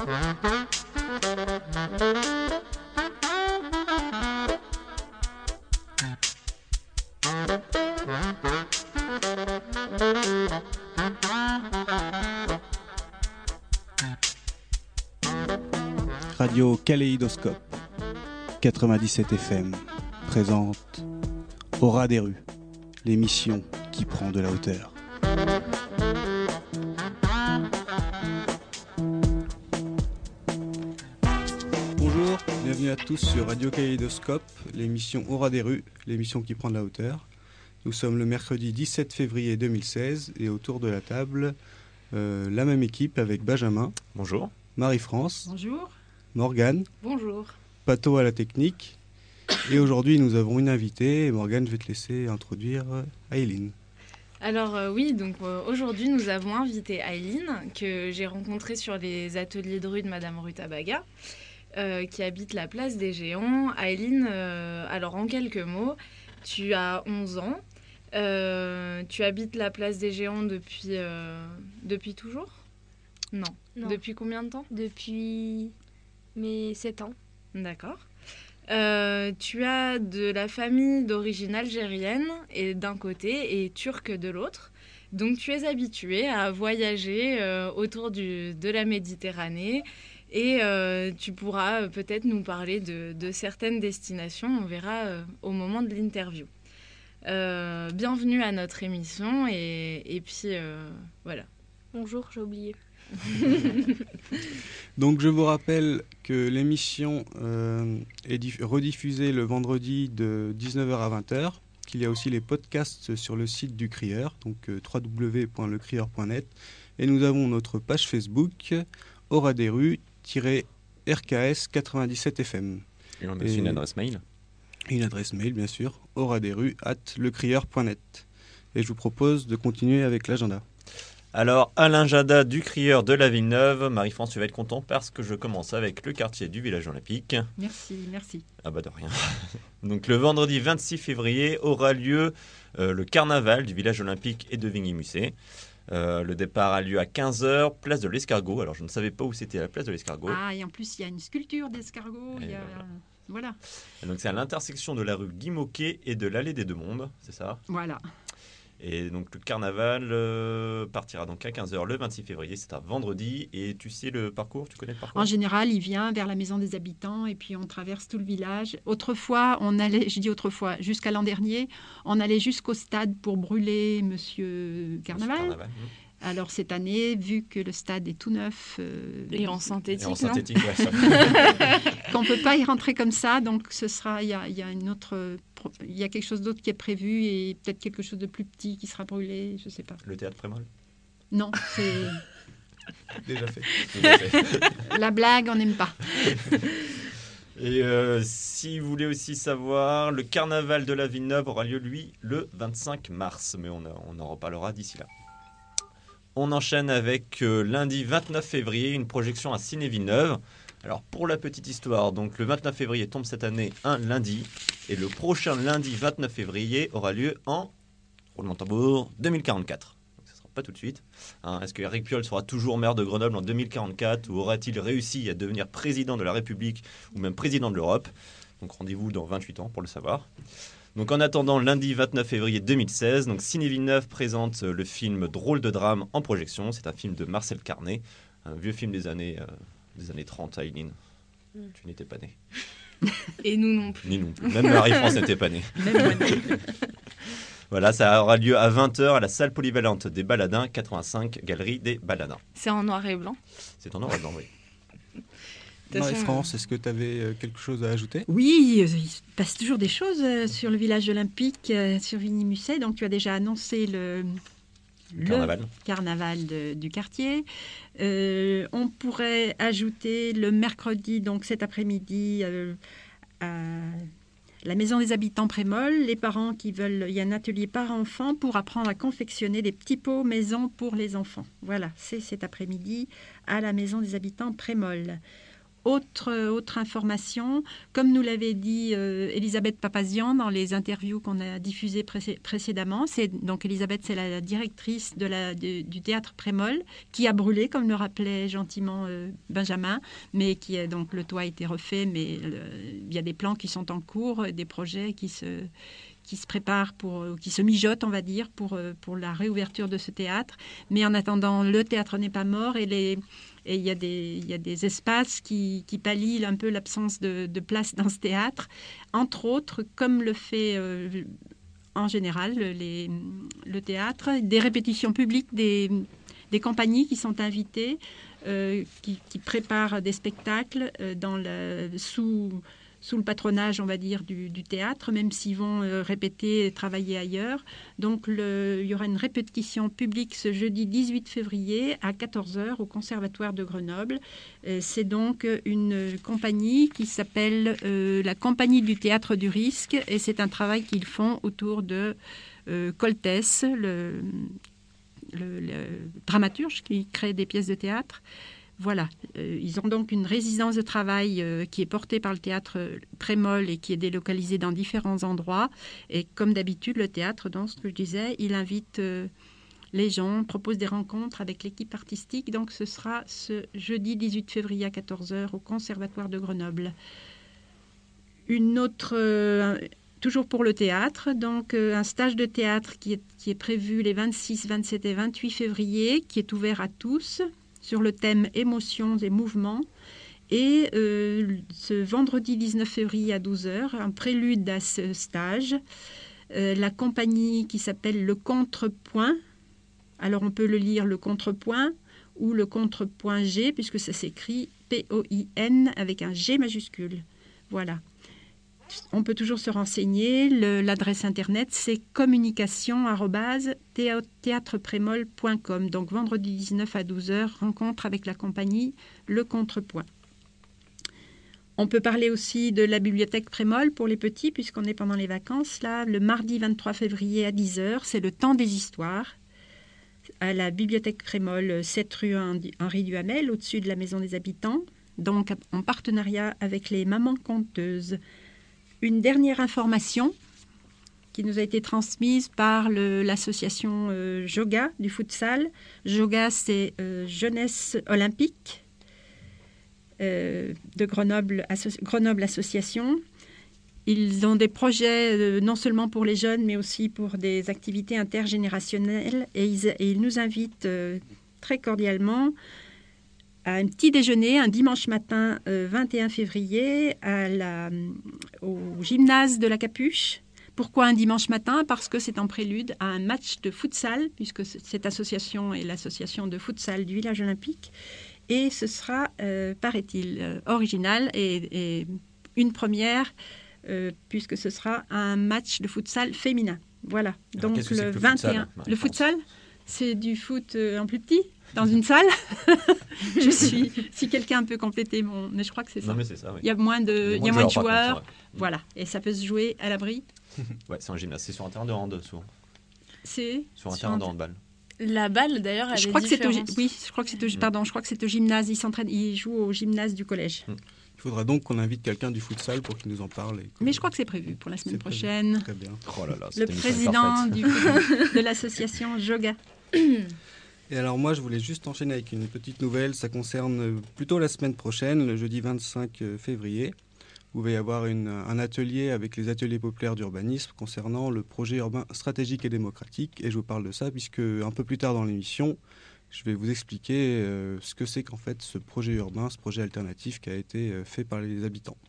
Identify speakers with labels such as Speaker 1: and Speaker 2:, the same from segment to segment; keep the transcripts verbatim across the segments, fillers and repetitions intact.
Speaker 1: Radio Kaléidoscope quatre-vingt-dix-sept F M présente Au ras des rues, l'émission qui prend de la hauteur. Bonjour, bienvenue à tous sur Radio Kaléidoscope, l'émission Au ras des rues, l'émission qui prend de la hauteur. Nous sommes le mercredi dix-sept février deux mille seize et autour de la table, euh, la même équipe avec Benjamin.
Speaker 2: Bonjour.
Speaker 1: Marie-France.
Speaker 3: Bonjour.
Speaker 1: Morgane.
Speaker 3: Bonjour.
Speaker 1: Pato à la technique. Et aujourd'hui, nous avons une invitée. Morgane, je vais te laisser introduire Aileen.
Speaker 3: Alors euh, oui, donc euh, aujourd'hui, nous avons invité Aileen, que j'ai rencontrée sur les ateliers de rue de Madame Rutabaga, euh, qui habite la place des Géants. Aileen, euh, alors en quelques mots, tu as onze ans. Euh, tu habites la place des Géants depuis, euh, depuis toujours ? Non.
Speaker 4: Non.
Speaker 3: Depuis combien de temps ?
Speaker 4: Depuis mes sept ans.
Speaker 3: D'accord. Euh, tu as de la famille d'origine algérienne et d'un côté et turque de l'autre. Donc tu es habitué à voyager euh, autour du, de la Méditerranée et euh, tu pourras peut-être nous parler de, de certaines destinations. On verra euh, au moment de l'interview. Euh, bienvenue à notre émission et, et puis euh, voilà.
Speaker 4: Bonjour, j'ai oublié.
Speaker 1: Donc je vous rappelle que l'émission euh, est diff- rediffusée le vendredi de dix-neuf heures à vingt heures, qu'il y a aussi les podcasts sur le site du Crieur, donc euh, w w w point le crieur point net, et nous avons notre page Facebook Au ras des rues R K S quatre-vingt-dix-sept F M.
Speaker 2: Et on a aussi
Speaker 1: Et
Speaker 2: une adresse mail.
Speaker 1: Une adresse mail bien sûr, au ras des rues arobase le crieur point net. Et je vous propose de continuer avec l'agenda.
Speaker 2: Alors, à l'agenda du Crieur de la Villeneuve, Marie-France, tu vas être content parce que je commence avec le quartier du village olympique.
Speaker 3: Merci, merci.
Speaker 2: Ah bah de rien. Donc le vendredi vingt-six février aura lieu euh, le carnaval du village olympique et de Vigny-Musset. Euh, le départ a lieu à quinze heures, place de l'Escargot. Alors je ne savais pas où c'était la place de l'Escargot.
Speaker 5: Ah, et en plus, il y a une sculpture d'escargot. Il y a...
Speaker 2: Voilà.
Speaker 5: voilà.
Speaker 2: Et donc c'est à l'intersection de la rue Guy Môquet et de l'allée des Deux Mondes, c'est ça ?
Speaker 5: Voilà.
Speaker 2: Et donc le carnaval euh, partira donc à quinze heures le vingt-six février, c'est un vendredi. Et tu sais le parcours, tu connais le parcours ?
Speaker 5: En général, il vient vers la maison des habitants et puis on traverse tout le village. Autrefois, on allait, je dis autrefois, jusqu'à l'an dernier, on allait jusqu'au stade pour brûler Monsieur Carnaval.
Speaker 2: Monsieur Carnaval, oui.
Speaker 5: Alors cette année, vu que le stade est tout neuf, euh,
Speaker 3: Et en synthétique,
Speaker 2: Et en
Speaker 3: non
Speaker 2: synthétique, ouais, ça.
Speaker 5: qu'on peut pas y rentrer comme ça, donc ce sera, il y a, il y a une autre, il y a quelque chose d'autre qui est prévu et peut-être quelque chose de plus petit qui sera brûlé, je sais pas.
Speaker 2: Le théâtre Prémol.
Speaker 5: Non, c'est
Speaker 1: Déjà fait.
Speaker 2: Déjà fait.
Speaker 5: la blague, on n'aime pas.
Speaker 2: Et euh, si vous voulez aussi savoir, le carnaval de la Villeneuve aura lieu, lui, le vingt-cinq mars. Mais on, a, on en reparlera d'ici là. On enchaîne avec euh, lundi vingt-neuf février, une projection à Ciné Villeneuve. Alors, pour la petite histoire, donc le vingt-neuf février tombe cette année un lundi. Et le prochain lundi vingt-neuf février aura lieu en, roulement de tambour, deux mille quarante-quatre. Donc, ça ne sera pas tout de suite. Hein, est-ce que Éric Piolle sera toujours maire de Grenoble en deux mille quarante-quatre ou aura-t-il réussi à devenir président de la République ou même président de l'Europe ? Donc, rendez-vous dans vingt-huit ans pour le savoir. Donc en attendant, lundi vingt-neuf février deux mille seize, donc Ciné Villeneuve présente le film Drôle de drame en projection. C'est un film de Marcel Carné, un vieux film des années, euh, des années trente, Aileen. Mm. Tu n'étais pas née.
Speaker 3: Et nous non plus.
Speaker 2: Ni non plus. Même Marie-France n'était pas née.
Speaker 5: Même moi.
Speaker 2: Voilà, ça aura lieu à vingt heures à la salle polyvalente des Baladins, quatre-vingt-cinq, galerie des Baladins.
Speaker 3: C'est en noir et blanc ?
Speaker 2: C'est en noir et blanc, oui.
Speaker 1: Marie-France, est-ce que tu avais quelque chose à ajouter ?
Speaker 5: Oui, il se passe toujours des choses sur le village olympique, sur Vigny-Musset. Donc, tu as déjà annoncé le,
Speaker 2: le carnaval,
Speaker 5: le carnaval de, du quartier. Euh, on pourrait ajouter le mercredi, donc cet après-midi, euh, à la maison des habitants Prémol, les parents qui veulent, il y a un atelier parents-enfants pour apprendre à confectionner des petits pots maison pour les enfants. Voilà, c'est cet après-midi à la maison des habitants Prémol. autre, autre information, comme nous l'avait dit euh, Elisabeth Papazian dans les interviews qu'on a diffusées pré- précédemment, c'est, donc Elisabeth, c'est la, la directrice de la, de, du théâtre Prémol, qui a brûlé, comme le rappelait gentiment euh, Benjamin, mais qui est, donc le toit a été refait, mais il y a des plans qui sont en cours, des projets qui se... qui se préparent, pour, qui se mijotent, on va dire, pour, pour la réouverture de ce théâtre. Mais en attendant, le théâtre n'est pas mort et les, et il y a des, il y a des espaces qui, qui pallient un peu l'absence de, de place dans ce théâtre. Entre autres, comme le fait euh, en général les, le théâtre, des répétitions publiques, des, des compagnies qui sont invitées, euh, qui, qui préparent des spectacles euh, dans le, sous... sous le patronage, on va dire, du, du théâtre, même s'ils vont euh, répéter et travailler ailleurs. Donc, le, il y aura une répétition publique ce jeudi dix-huit février à quatorze heures au Conservatoire de Grenoble. Euh, c'est donc une compagnie qui s'appelle euh, la Compagnie du Théâtre du Risque, et c'est un travail qu'ils font autour de euh, Coltès, le, le, le dramaturge qui crée des pièces de théâtre. Voilà, euh, ils ont donc une résidence de travail euh, qui est portée par le théâtre Prémol et qui est délocalisée dans différents endroits. Et comme d'habitude, le théâtre, dans ce que je disais, il invite euh, les gens, propose des rencontres avec l'équipe artistique. Donc ce sera ce jeudi dix-huit février à quatorze heures au Conservatoire de Grenoble. Une autre, euh, toujours pour le théâtre, donc euh, un stage de théâtre qui est, qui est prévu les vingt-six, vingt-sept et vingt-huit février, qui est ouvert à tous, sur le thème émotions et mouvements. Et euh, ce vendredi dix-neuf février à douze heures, un prélude à ce stage, euh, la compagnie qui s'appelle Le Contrepoint, alors on peut le lire Le Contrepoint ou Le Contrepoint G, puisque ça s'écrit P O I N avec un G majuscule. Voilà. On peut toujours se renseigner. Le, l'adresse internet, c'est communication arobase théâtreprémol point com. Donc, vendredi dix-neuf à douze heures, rencontre avec la compagnie Le Contrepoint. On peut parler aussi de la bibliothèque Prémol pour les petits, puisqu'on est pendant les vacances. Là, le mardi vingt-trois février à dix heures, c'est le temps des histoires. À la bibliothèque Prémol, sept rue Henri Duhamel, au-dessus de la Maison des Habitants. Donc, en partenariat avec les Mamans Conteuses. Une dernière information qui nous a été transmise par le, l'association euh, Joga du futsal. Joga, c'est euh, Jeunesse Olympique euh, de Grenoble, Asso- Grenoble Association. Ils ont des projets euh, non seulement pour les jeunes, mais aussi pour des activités intergénérationnelles. Et ils, et ils nous invitent euh, très cordialement à un petit déjeuner un dimanche matin euh, vingt et un février à la, au gymnase de la Capuche. Pourquoi un dimanche matin ? Parce que c'est en prélude à un match de futsal, puisque cette association est l'association de futsal du village olympique. Et ce sera, euh, paraît-il, euh, original et, et une première, euh, puisque ce sera un match de futsal féminin. Voilà.
Speaker 2: Alors,
Speaker 5: donc
Speaker 2: qu'est-ce que
Speaker 5: le
Speaker 2: c'est que le
Speaker 5: vingt et un.
Speaker 2: futsal,
Speaker 5: Le futsal, c'est du foot euh, en plus petit. Dans une salle, je suis. Si quelqu'un peut compléter mon, mais je crois que c'est ça.
Speaker 2: Non, mais c'est ça. Oui.
Speaker 5: Il y a moins de,
Speaker 2: Il
Speaker 5: il y a moins de joueurs,
Speaker 2: contre, ouais.
Speaker 5: voilà. Et ça peut se jouer à l'abri.
Speaker 2: Ouais, c'est un gymnase. C'est sur un terrain de hand souvent.
Speaker 5: C'est
Speaker 2: Sur un
Speaker 3: Sur
Speaker 2: terrain
Speaker 3: un
Speaker 2: de handball.
Speaker 3: La balle, d'ailleurs, elle
Speaker 5: je
Speaker 3: est
Speaker 5: crois que c'est au,
Speaker 3: différente.
Speaker 5: oui, je crois que c'est au, pardon, je crois que c'est au gymnase. Il s'entraîne, il joue au gymnase du collège.
Speaker 2: Mm.
Speaker 1: Il faudra donc qu'on invite quelqu'un du futsal pour qu'il nous en parle. Et que-
Speaker 5: Mais je crois que c'est prévu pour la semaine
Speaker 1: C'est prévu.
Speaker 5: prochaine.
Speaker 1: Très bien.
Speaker 2: Oh là là,
Speaker 5: Le
Speaker 2: cette émission est
Speaker 5: président
Speaker 2: parfaite.
Speaker 5: du, de l'association Joga.
Speaker 1: Et alors moi, je voulais juste enchaîner avec une petite nouvelle. Ça concerne plutôt la semaine prochaine, le jeudi vingt-cinq février, où il va y avoir une, un atelier avec les ateliers populaires d'urbanisme concernant le projet urbain stratégique et démocratique. Et je vous parle de ça puisque un peu plus tard dans l'émission, je vais vous expliquer euh, ce que c'est qu'en fait ce projet urbain, ce projet alternatif qui a été euh, fait par les habitants.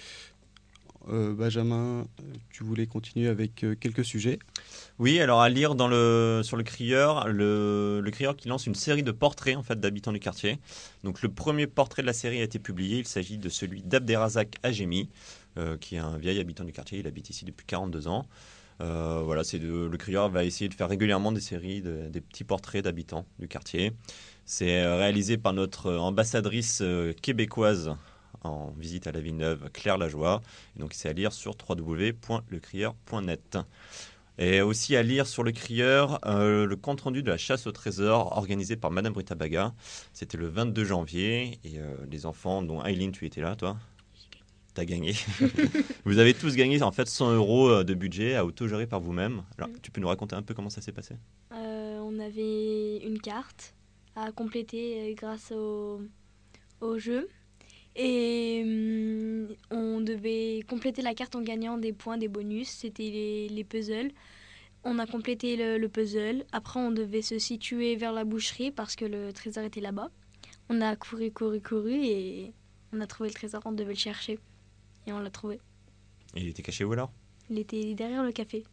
Speaker 1: Euh, Benjamin, tu voulais continuer avec euh, quelques sujets.
Speaker 2: Oui, alors à lire dans le, sur le Crieur, le, le Crieur qui lance une série de portraits en fait, d'habitants du quartier. Donc le premier portrait de la série a été publié. Il s'agit de celui d'Abderrazak Hajemi, euh, qui est un vieil habitant du quartier. Il habite ici depuis quarante-deux ans. Euh, voilà, c'est de, le Crieur va essayer de faire régulièrement des séries, de, des petits portraits d'habitants du quartier. C'est réalisé par notre ambassadrice euh, québécoise en visite à la Villeneuve, Claire Lajoie. Et donc c'est à lire sur w w w point le crieur point net. Et aussi à lire sur le Crieur euh, le compte-rendu de la chasse au trésor organisée par Madame Rutabaga. C'était le vingt-deux janvier et euh, les enfants, dont Aileen, tu étais là, toi ? T'as gagné. Vous avez tous gagné en fait cent euros de budget à autogérer par vous-même. Alors, tu peux nous raconter un peu comment ça s'est passé ?
Speaker 4: Euh, on avait une carte à compléter euh, grâce au, au jeu. Et hum, on devait compléter la carte en gagnant des points, des bonus. C'était les, les puzzles. On a complété le, le puzzle. Après, on devait se situer vers la boucherie parce que le trésor était là-bas. On a couru, couru, couru et on a trouvé le trésor. On devait le chercher. Et on l'a trouvé.
Speaker 2: Et il était caché où alors ?
Speaker 4: Il était derrière le café.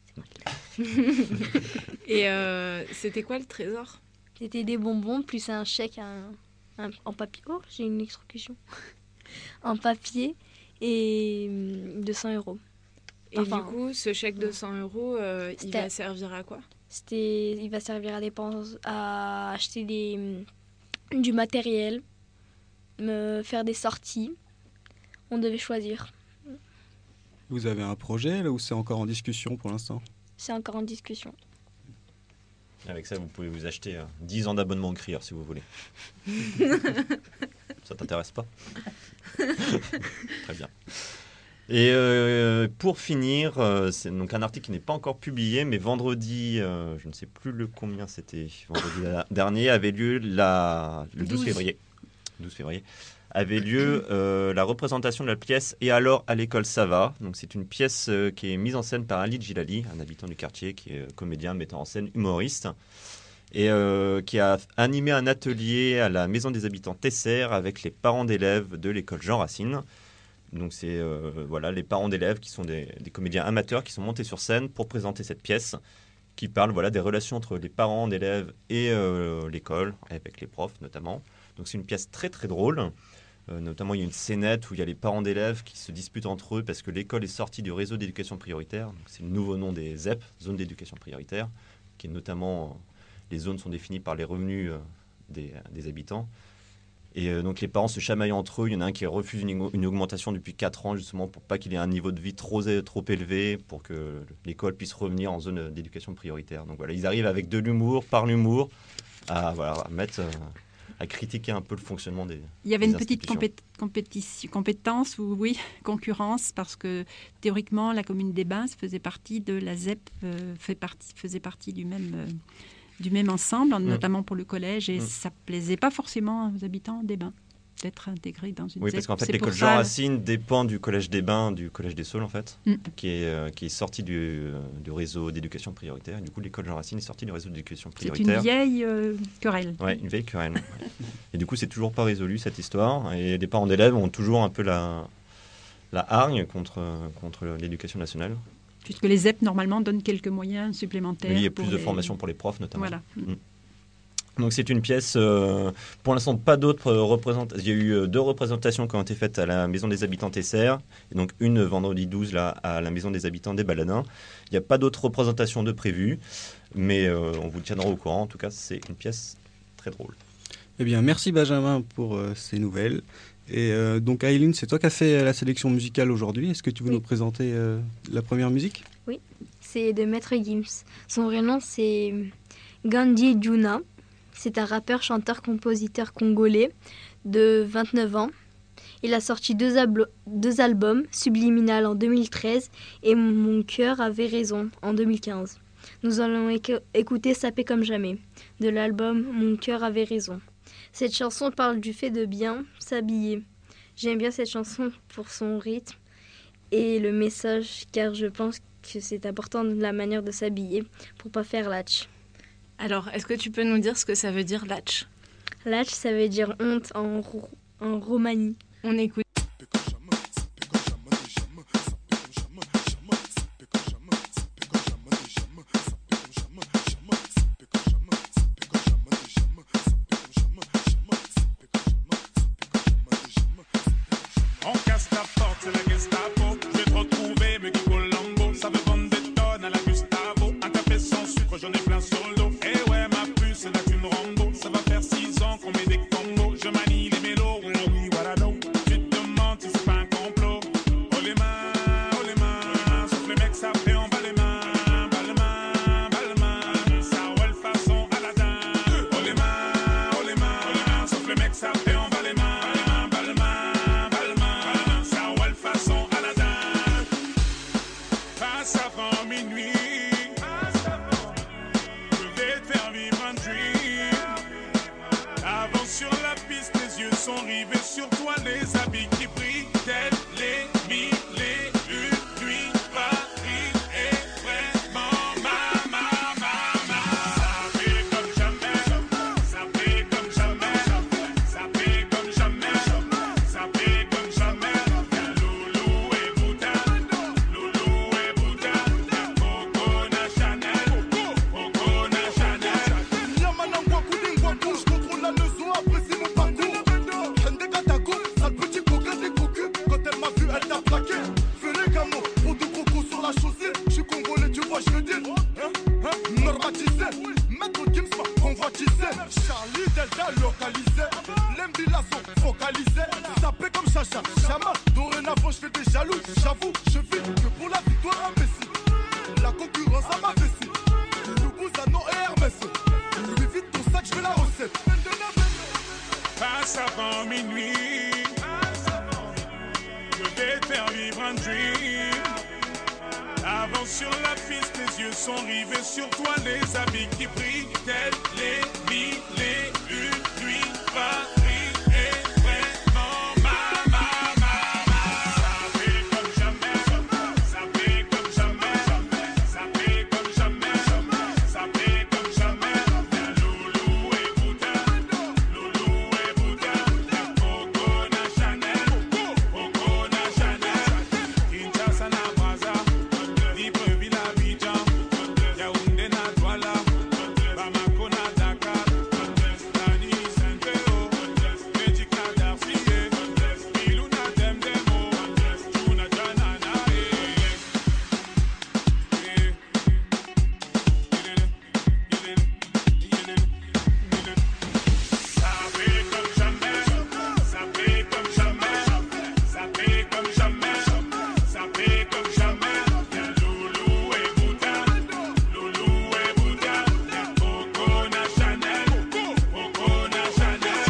Speaker 3: Et euh, c'était quoi le trésor ?
Speaker 4: C'était des bonbons plus un chèque un, un- en papier. Oh, j'ai une extrocution. En papier et hum, de cent euros.
Speaker 3: Et
Speaker 4: Enfin,
Speaker 3: du coup, ce chèque de cent euros, euh, il
Speaker 4: C'était-
Speaker 3: va servir à quoi ?
Speaker 4: C'était, il va servir à dépenser, à acheter des, hum, du matériel, me faire des sorties. On devait choisir.
Speaker 1: Vous avez un projet là ou c'est encore en discussion pour l'instant ?
Speaker 4: C'est encore en discussion.
Speaker 2: Avec ça, vous pouvez vous acheter euh, dix ans d'abonnement au Crieur si vous voulez. Ça t'intéresse pas ? Très bien. Et euh, pour finir, euh, c'est donc un article qui n'est pas encore publié, mais vendredi, euh, je ne sais plus le combien c'était, vendredi la- dernier, avait lieu la, le douze
Speaker 4: douze.
Speaker 2: février. douze février avait lieu euh, la représentation de la pièce Et alors à l'école ça va. Donc c'est une pièce euh, qui est mise en scène par Ali Djilali, un habitant du quartier qui est comédien, metteur en scène, humoriste, et euh, qui a animé un atelier à la Maison des Habitants Tesser avec les parents d'élèves de l'école Jean Racine. Donc c'est euh, voilà, les parents d'élèves qui sont des, des comédiens amateurs qui sont montés sur scène pour présenter cette pièce qui parle voilà, des relations entre les parents d'élèves et euh, l'école, avec les profs notamment. Donc c'est une pièce très très drôle. Euh, notamment, il y a une scénette où il y a les parents d'élèves qui se disputent entre eux parce que l'école est sortie du réseau d'éducation prioritaire. Donc, c'est le nouveau nom des Z E P, zone d'éducation prioritaire, qui est notamment, euh, les zones sont définies par les revenus euh, des, des habitants. Et euh, donc les parents se chamaillent entre eux. Il y en a un qui refuse une, une augmentation depuis quatre ans, justement pour pas qu'il ait un niveau de vie trop, trop élevé, pour que l'école puisse revenir en zone d'éducation prioritaire. Donc voilà, ils arrivent avec de l'humour, par l'humour, à, voilà, à mettre... Euh, à critiquer un peu le fonctionnement des
Speaker 5: Il y avait
Speaker 2: des
Speaker 5: une petite
Speaker 2: institutions.
Speaker 5: compét- compétition, compétence ou oui, concurrence, parce que théoriquement, la commune des Bains faisait partie de la Z E P, euh, fait partie, faisait partie du même, euh, du même ensemble,
Speaker 2: Mm.
Speaker 5: notamment pour le collège, et
Speaker 2: Mm.
Speaker 5: ça plaisait pas forcément aux habitants des Bains d'être intégrés dans une
Speaker 2: Oui,
Speaker 5: Z E P.
Speaker 2: parce qu'en fait,
Speaker 5: C'est
Speaker 2: l'école
Speaker 5: pour
Speaker 2: Jean
Speaker 5: ça-
Speaker 2: Racine dépend du collège des Bains, du collège des Saules, en fait,
Speaker 5: Mm.
Speaker 2: qui, est, euh, qui est sorti du, euh, du réseau d'éducation prioritaire. Et du coup, l'école Jean Racine est sortie du réseau d'éducation
Speaker 5: C'est une
Speaker 2: prioritaire.
Speaker 5: vieille euh, querelle.
Speaker 2: Ouais, une vieille querelle. Ouais. Et du coup, c'est toujours pas résolu cette histoire. Et les parents d'élèves ont toujours un peu la, la hargne contre, contre l'éducation nationale.
Speaker 5: Puisque les Z E P, normalement, donnent quelques moyens supplémentaires.
Speaker 2: Oui, il y a
Speaker 5: pour
Speaker 2: plus de
Speaker 5: les-
Speaker 2: formation pour les profs, notamment.
Speaker 5: Voilà.
Speaker 2: Donc c'est une pièce, euh, pour l'instant pas d'autres représentations. Il y a eu euh, deux représentations qui ont été faites à la Maison des Habitants Tesser, et donc une vendredi douze là, à la Maison des Habitants des Baladins. Il n'y a pas d'autres représentations de prévues, mais euh, on vous tiendra au courant. En tout cas, c'est une pièce très drôle.
Speaker 1: Eh bien, merci Benjamin pour euh, ces nouvelles. Et euh, donc Aileen, c'est toi qui as fait la sélection musicale aujourd'hui. Est-ce que tu veux
Speaker 4: Oui.
Speaker 1: nous présenter euh, la première musique ?
Speaker 4: C'est de Maître Gims. Son vrai nom, c'est Gandhi Djuna. C'est un rappeur, chanteur, compositeur congolais de vingt-neuf ans. Il a sorti deux, ablo- deux albums, Subliminal en deux mille treize et Mon cœur avait raison en deux mille quinze. Nous allons éc- écouter Sapé comme jamais de l'album Mon cœur avait raison. Cette chanson parle du fait de bien s'habiller. J'aime bien cette chanson pour son rythme et le message car je pense que c'est important de la manière de s'habiller pour pas faire latch.
Speaker 3: Alors, est-ce que tu peux nous dire ce que ça veut dire latch ?
Speaker 4: Latch, ça veut dire honte en, ro- en Roumanie.
Speaker 3: On écoute.
Speaker 6: On casse la porte, c'est la Gestapo. Je vais te retrouver, me Kiko Lambo. Ça veut vendre des tonnes à la Gustavo. Un café sans sucre, j'en ai plein sur le dos. Eh ouais, ma puce, c'est là qu'une Rambo. Ça va faire six ans qu'on met des combos. Je manie les mélos, oui, oui, voilà, non. Tu te sur toi les habits qui brillent, tels les mille et une nuits. Paris est vraiment ma, ma, ma, ma. Ça fait comme jamais, ça fait comme jamais, ça fait comme jamais, ça fait comme jamais. Loulou et Bouddha, Loulou et Bouddha, Coco na Chanel, Coco na Chanel.
Speaker 7: Yamana Ngwaku di Ngwaku, je contrôle la leçon, apprécie mon parcours. Hende Katako, sale petit coquin des cocus. Quand elle m'a vu, elle t'a plaqué. Fais les gamos, pour de crocos sur la chaussée. Je suis congolais, tu vois, je le dis. Hein, hein, normatisé. Maître Gims m'a convoitisé. Charlie Delta localisé. L'Embila sont focalisés. Sapé comme Chacha, Chama. Dorénavant, je fais des jaloux. J'avoue, je vis que pour la victoire imbécile. La concurrence à ma vessie. Loubouzanon et Hermès. Lui vite ton sac, je fais la recette.
Speaker 6: Passe avant minuit, je vais te faire vivre un dream. Avance sur la piste, tes yeux sont rivés sur toi, les habits qui brillent, tels les mille et une nuits. Paris est vraiment ma, ma, ma, ma. Ça fait comme jamais, ça fait comme jamais, ça fait comme jamais, ça fait comme jamais. Loulou et Bouddha, Loulou et Bouddha, Coco na Chanel, Coco na Chanel. Kinshasa na Brazza, Libreville à Abidjan, Yaoundé na Douala, Bamako na Dakar, Dani Saint-Péo, Magic na Darcy, Bilou na Demdemo, Juna Janana, ça fait comme jamais, ça fait comme jamais, ça fait comme jamais, ça fait comme jamais. Loulou et Bouddha, Loulou et Bouddha, Coco na Chanel, Coco na Chanel.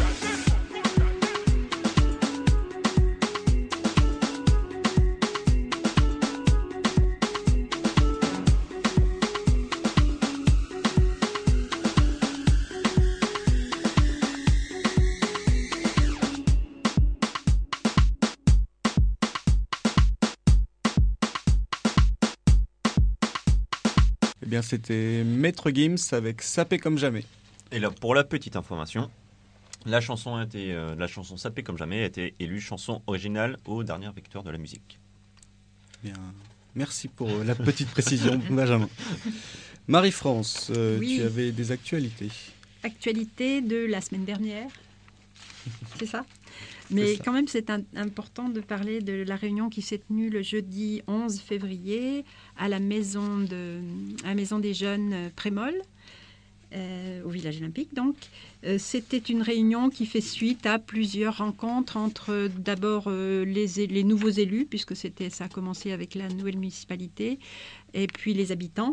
Speaker 1: Eh bien, c'était Maître Gims avec Sapé comme jamais.
Speaker 2: Et là, pour la petite information, la chanson, a été, euh, la chanson Sapé comme jamais a été élue chanson originale aux dernières victoires de la musique.
Speaker 1: Bien, merci pour euh, la petite précision, Benjamin. Marie-France, euh,
Speaker 5: Oui.
Speaker 1: tu avais des actualités.
Speaker 5: Actualité de la semaine dernière. C'est ça Mais
Speaker 1: ça.
Speaker 5: quand même, c'est un- important de parler de la réunion qui s'est tenue le jeudi onze février à la maison, de, à la maison des jeunes euh, Prémol, euh, au village olympique. Donc, Euh, c'était une réunion qui fait suite à plusieurs rencontres entre euh, d'abord euh, les, é- les nouveaux élus, puisque c'était, ça a commencé avec la nouvelle municipalité, et puis les habitants.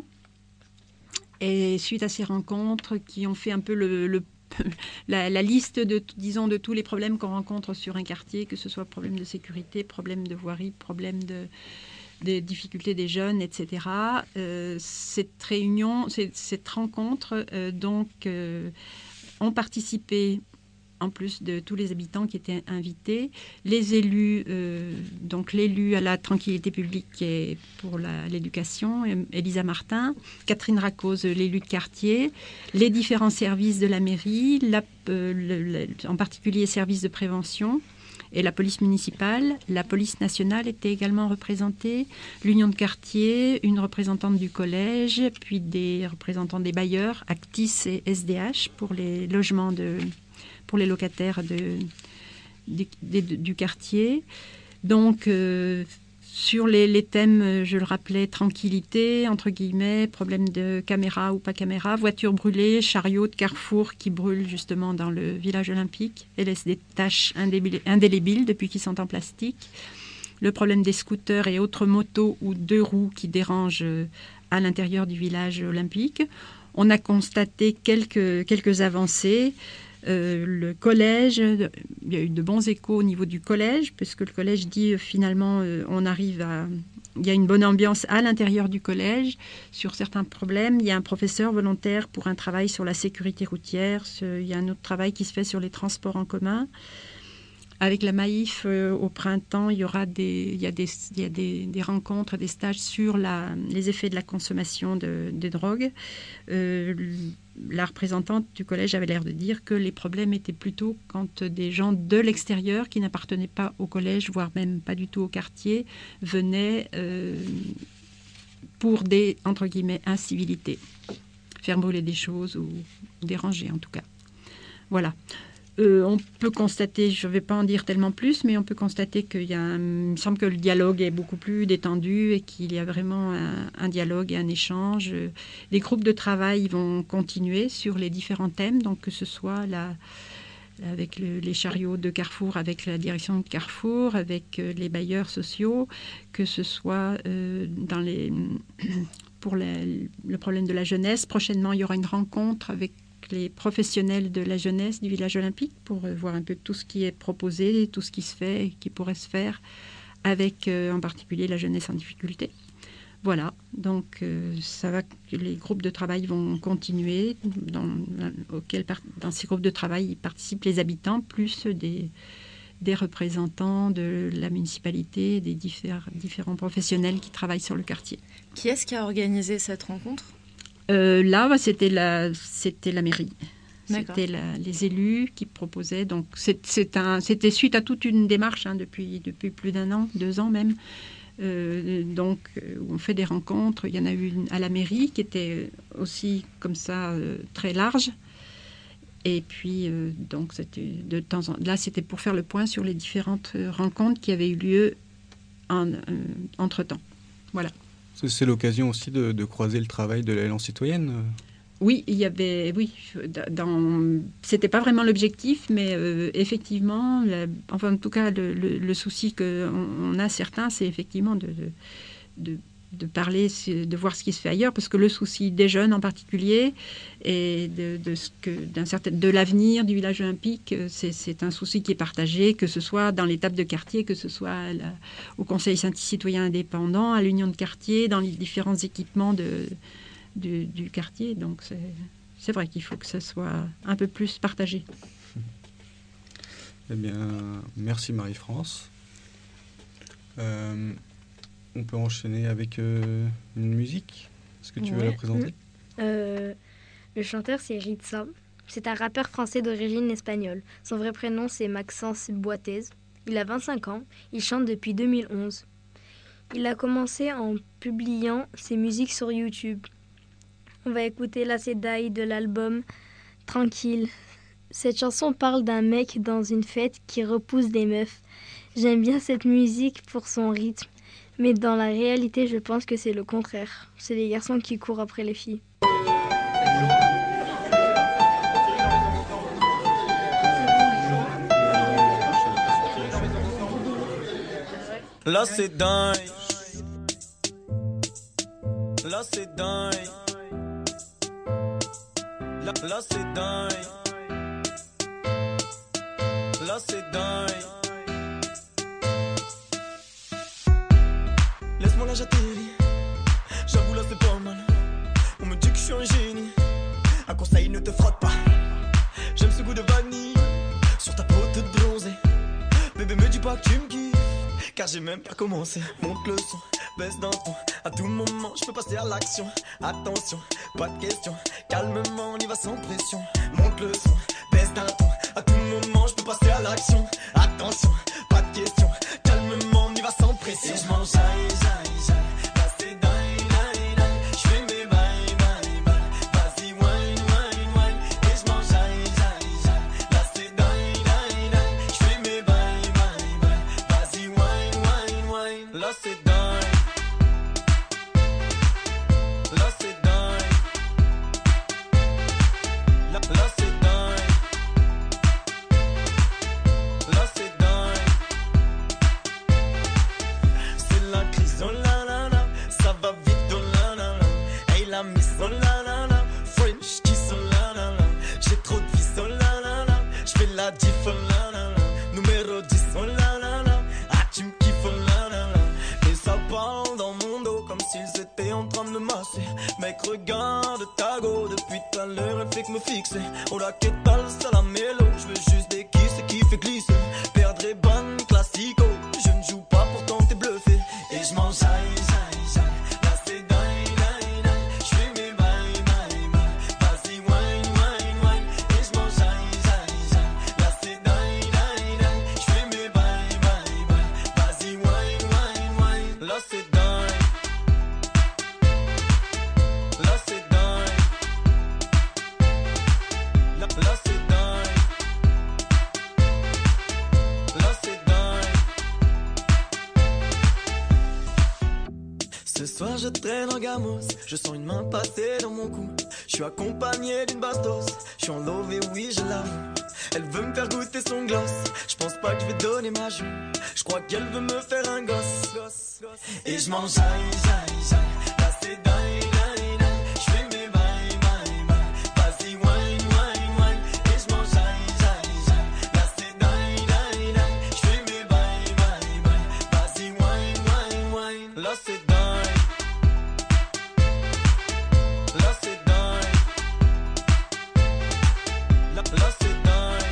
Speaker 5: Et suite à ces rencontres qui ont fait un peu le, le La, la liste de, disons, de tous les problèmes qu'on rencontre sur un quartier, que ce soit problème de sécurité, problème de voirie, problème de, des difficultés des jeunes, et cetera. Euh, cette réunion, cette, cette rencontre, euh, donc, euh, ont participé, en plus de tous les habitants qui étaient invités, les élus, euh, donc l'élu à la tranquillité publique et pour la, l'éducation, Elisa Martin, Catherine Racose, l'élu de quartier, les différents services de la mairie, la, euh, le, le, en particulier les services de prévention et la police municipale. La police nationale était également représentée, l'union de quartier, une représentante du collège, puis des représentants des bailleurs, Actis et S D H pour les logements de... pour les locataires de, de, de, de, du quartier. Donc, euh, sur les, les thèmes, je le rappelais, tranquillité, entre guillemets, problème de caméra ou pas caméra, voitures brûlées, chariots de Carrefour qui brûlent justement dans le village olympique et laissent des taches indélébiles, indélébiles depuis qu'ils sont en plastique. Le problème des scooters et autres motos ou deux roues qui dérangent à l'intérieur du village olympique. On a constaté quelques, quelques avancées. Euh, le collège, il y a eu de bons échos au niveau du collège, puisque le collège dit euh, finalement euh, on arrive à... Il y a une bonne ambiance à l'intérieur du collège sur certains problèmes. Il y a un professeur volontaire pour un travail sur la sécurité routière. Il y a un autre travail qui se fait sur les transports en commun. Avec la Maïf, euh, au printemps, il y aura des, il y a des, il y a des, des rencontres, des stages sur la, les effets de la consommation de, de drogue. Euh, la représentante du collège avait l'air de dire que les problèmes étaient plutôt quand des gens de l'extérieur, qui n'appartenaient pas au collège, voire même pas du tout au quartier, venaient euh, pour des, entre guillemets, incivilités. Faire brûler des choses ou déranger, en tout cas. Voilà. Euh, on peut constater, je ne vais pas en dire tellement plus, mais on peut constater qu'il y a un, il me semble que le dialogue est beaucoup plus détendu et qu'il y a vraiment un, un dialogue et un échange. Les groupes de travail vont continuer sur les différents thèmes, donc que ce soit la, avec le, les chariots de Carrefour, avec la direction de Carrefour, avec euh, les bailleurs sociaux, que ce soit euh, dans les, pour les, le problème de la jeunesse. Prochainement, il y aura une rencontre avec les professionnels de la jeunesse du village olympique pour euh, voir un peu tout ce qui est proposé, tout ce qui se fait et qui pourrait se faire avec euh, en particulier la jeunesse en difficulté. Voilà, donc euh, ça va, les groupes de travail vont continuer, dans, auquel, dans ces groupes de travail participent les habitants, plus des, des représentants de la municipalité, des diffé- différents professionnels qui travaillent sur le quartier.
Speaker 3: Qui est-ce qui a organisé cette rencontre ?
Speaker 5: Euh, là, c'était la, c'était la mairie.
Speaker 3: D'accord.
Speaker 5: C'était la, les élus qui proposaient. Donc, c'est, c'est un, c'était suite à toute une démarche hein, depuis, depuis plus d'un an, deux ans même. Euh, donc, euh, on fait des rencontres. Il y en a eu une à la mairie qui était aussi comme ça euh, très large. Et puis, euh, donc, c'était de temps en là, c'était pour faire le point sur les différentes rencontres qui avaient eu lieu en, euh, entre-temps. Voilà.
Speaker 1: C'est l'occasion aussi de, de croiser le travail de l'élan citoyenne.
Speaker 5: Oui, il y avait, oui, dans, c'était pas vraiment l'objectif, mais euh, effectivement, la, enfin en tout cas, le, le, le souci que on, on a certains, c'est effectivement de, de, de, de parler, de voir ce qui se fait ailleurs, parce que le souci des jeunes en particulier et de, de ce que, d'un certain, de l'avenir du village olympique, c'est, c'est un souci qui est partagé, que ce soit dans les tables de quartier, que ce soit à la, au Conseil citoyen indépendant, à l'Union de quartier, dans les différents équipements de Du, du quartier, donc c'est, c'est vrai qu'il faut que ça soit un peu plus partagé.
Speaker 1: Eh bien, merci Marie-France. Euh, on peut enchaîner avec euh, une musique. Est-ce que tu
Speaker 4: Ouais.
Speaker 1: veux la présenter ?
Speaker 4: Euh, le chanteur, c'est Ritza. C'est un rappeur français d'origine espagnole. Son vrai prénom, c'est Maxence Boitez. Il a vingt-cinq ans. Il chante depuis deux mille onze. Il a commencé en publiant ses musiques sur YouTube. On va écouter La Cédaille de l'album Tranquille. Cette chanson parle d'un mec dans une fête qui repousse des meufs. J'aime bien cette musique pour son rythme, mais dans la réalité, je pense que c'est le contraire. C'est les garçons qui courent après les filles.
Speaker 8: Là c'est dingue. Là c'est dingue. Là, là c'est dingue. Là c'est dingue. Laisse-moi la j'atterris. J'avoue là c'est pas mal. On me dit que je suis un génie. Un conseil, ne te frotte pas. J'aime ce goût de vanille sur ta peau toute bronzée. Bébé me dis pas que tu me kiffes, car j'ai même pas commencé. Monte le son, baisse d'un ton. À tout moment je peux passer à l'action. Attention, pas de question. Calmement on y va sans pression. Monte le son, baisse d'un ton. À tout moment je peux passer à l'action. Attention, pas de question. Calmement on y va sans pression. Et je mange j'aille, j'aille, j'aille. Là c'est dingue, dingue, dingue. Je fais mes bails, bails, bails. Vas-y wine, wine, wine. Et je mange j'aille, j'aille, j'aille. Là c'est dingue, dingue, dingue. Je fais mes bails, bails, bails. Vas-y wine, wine, wine. Là c'est dingue. Là c'est dingue. Là, là c'est dingue. Là c'est dingue. C'est la crise, oh la la la. Ça va vite, oh la la la. Hey la miss, oh la la la. French kiss, oh la la la. J'ai trop de vis, oh la la la. J'fais la diff, oh la la la. Numéro dix, oh la la la. Ah tu me kiffes, oh la la la. Et ça parle dans mon dos comme s'ils étaient en train de me masser. Mec regarde ta go, depuis tout à l'heure elle fait que me fixer. Oh la qu'est-ce ça la mélo, je veux juste des kisses qui fait glisser. Perdrai soir je traîne en gamos, je sens une main passer dans mon cou. Je suis accompagné d'une bastos, je suis en love et oui je l'avoue. Elle veut me faire goûter son gloss, je pense pas que je vais donner ma joue. Je crois qu'elle veut me faire un gosse. Et je m'en jaille, jaille, jaille, là c'est dingue, dingue, dingue. Je fais mes bails, bails, bails, vas-y wine, wine, wine. Et je m'en jaille, jaille, jaille, là c'est dingue, dingue, dingue. Je fais mes bails, bails, bails, vas-y wine, wine, wine. Là c'est dingue, là c'est dingue, là, là c'est dingue.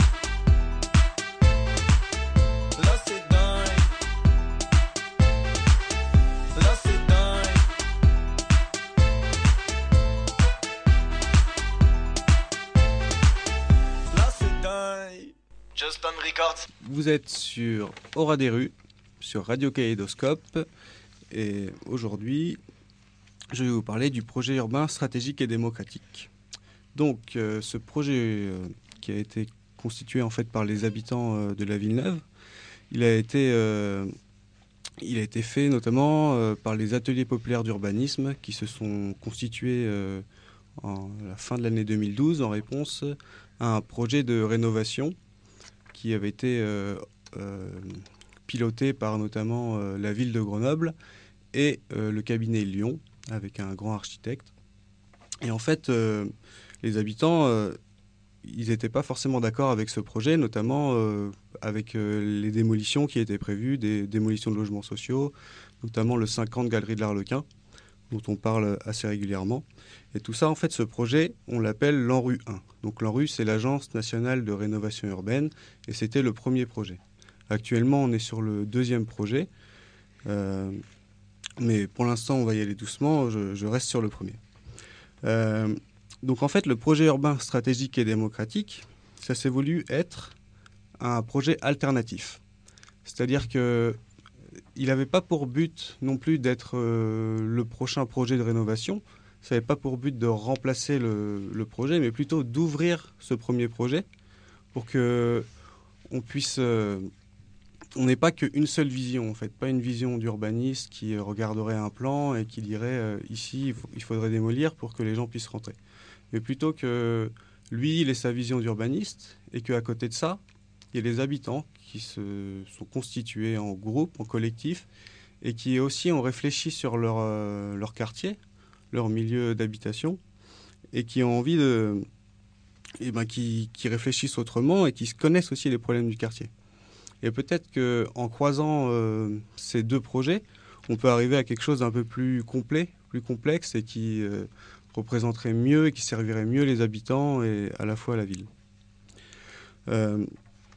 Speaker 8: Just on record.
Speaker 1: Vous êtes sur Aura des rues, sur Radio Kaléidoscope, et aujourd'hui, je vais vous parler du projet urbain stratégique et démocratique. Donc, euh, ce projet euh, qui a été constitué en fait par les habitants euh, de la Villeneuve, il a été, euh, il a été fait notamment euh, par les ateliers populaires d'urbanisme qui se sont constitués euh, en la fin de l'année deux mille douze en réponse à un projet de rénovation qui avait été euh, euh, piloté par notamment euh, la ville de Grenoble et euh, le cabinet Lyon, avec un grand architecte. Et en fait, euh, les habitants, euh, ils n'étaient pas forcément d'accord avec ce projet, notamment euh, avec euh, les démolitions qui étaient prévues, des démolitions de logements sociaux, notamment le cinquante Galerie de l'Arlequin, dont on parle assez régulièrement. Et tout ça, en fait, ce projet, on l'appelle l'ANRU un. Donc l'ANRU, c'est l'Agence nationale de rénovation urbaine, et c'était le premier projet. Actuellement, on est sur le deuxième projet, euh, mais pour l'instant, on va y aller doucement, je, je reste sur le premier. Euh, donc en fait, le projet urbain stratégique et démocratique, ça s'est voulu être un projet alternatif. C'est-à-dire que il n'avait pas pour but non plus d'être euh, le prochain projet de rénovation. Ça n'avait pas pour but de remplacer le, le projet, mais plutôt d'ouvrir ce premier projet pour que on puisse... Euh, on n'ait pas qu'une seule vision, en fait. Pas une vision d'urbaniste qui regarderait un plan et qui dirait euh, ici, il, faut, il faudrait démolir pour que les gens puissent rentrer. Mais plutôt que lui, il ait sa vision d'urbaniste et qu'à côté de ça, il y a les habitants qui se sont constitués en groupe, en collectif, et qui aussi ont réfléchi sur leur, euh, leur quartier, leur milieu d'habitation, et qui ont envie de... Eh ben, qui, qui réfléchissent autrement et qui connaissent aussi les problèmes du quartier. Et peut-être qu'en croisant euh, ces deux projets, on peut arriver à quelque chose d'un peu plus complet, plus complexe, et qui euh, représenterait mieux et qui servirait mieux les habitants et à la fois la ville. Euh,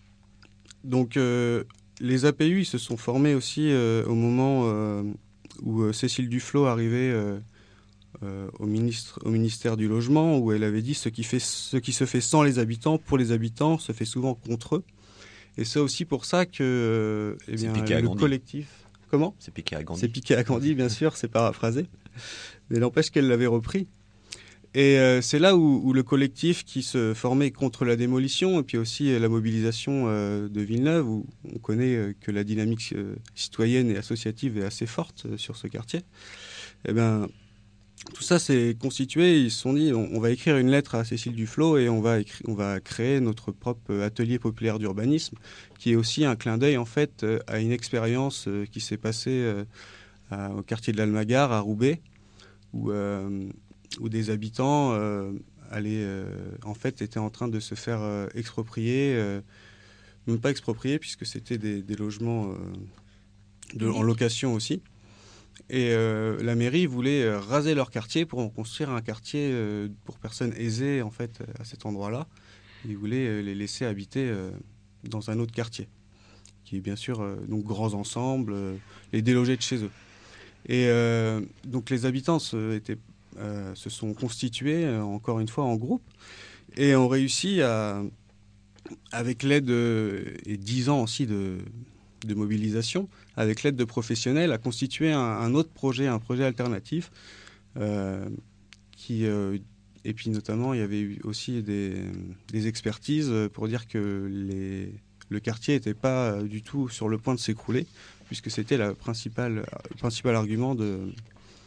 Speaker 1: Donc, euh, les A P U, ils se sont formés aussi euh, au moment euh, où euh, Cécile Duflot arrivait euh, euh, au, ministre, au ministère du Logement, où elle avait dit ce qui, fait, ce qui se fait sans les habitants, pour les habitants, se fait souvent contre eux. Et c'est aussi pour ça que euh, eh bien, le collectif... Comment ?
Speaker 2: C'est piqué à Gandhi.
Speaker 1: C'est piqué à Gandhi, bien sûr, c'est paraphrasé. Mais n'empêche qu'elle l'avait repris. Et euh, c'est là où, où le collectif qui se formait contre la démolition et puis aussi euh, la mobilisation euh, de Villeneuve, où on connaît euh, que la dynamique euh, citoyenne et associative est assez forte euh, sur ce quartier, eh ben, tout ça s'est constitué. Ils se sont dit on, on va écrire une lettre à Cécile Duflot et on va, écri- on va créer notre propre atelier populaire d'urbanisme, qui est aussi un clin d'œil en fait euh, à une expérience euh, qui s'est passée euh, à, au quartier de l'Almagar, à Roubaix, où... Euh, où des habitants euh, allaient, euh, en fait, étaient en train de se faire euh, exproprier, euh, même pas exproprier, puisque c'était des, des logements euh, de, en location aussi. Et euh, la mairie voulait euh, raser leur quartier pour en construire un quartier euh, pour personnes aisées, en fait, à cet endroit-là. Ils voulaient euh, les laisser habiter euh, dans un autre quartier, qui est bien sûr euh, donc grands ensembles, euh, les déloger de chez eux. Et euh, donc les habitants se, étaient Euh, se sont constitués, euh, encore une fois, en groupe, et ont réussi à, avec l'aide, euh, et dix ans aussi de, de mobilisation, avec l'aide de professionnels, à constituer un, un autre projet, un projet alternatif, euh, qui, euh, et puis notamment, il y avait eu aussi des, des expertises pour dire que les, le quartier n'était pas du tout sur le point de s'écrouler, puisque c'était la principale, le principal argument de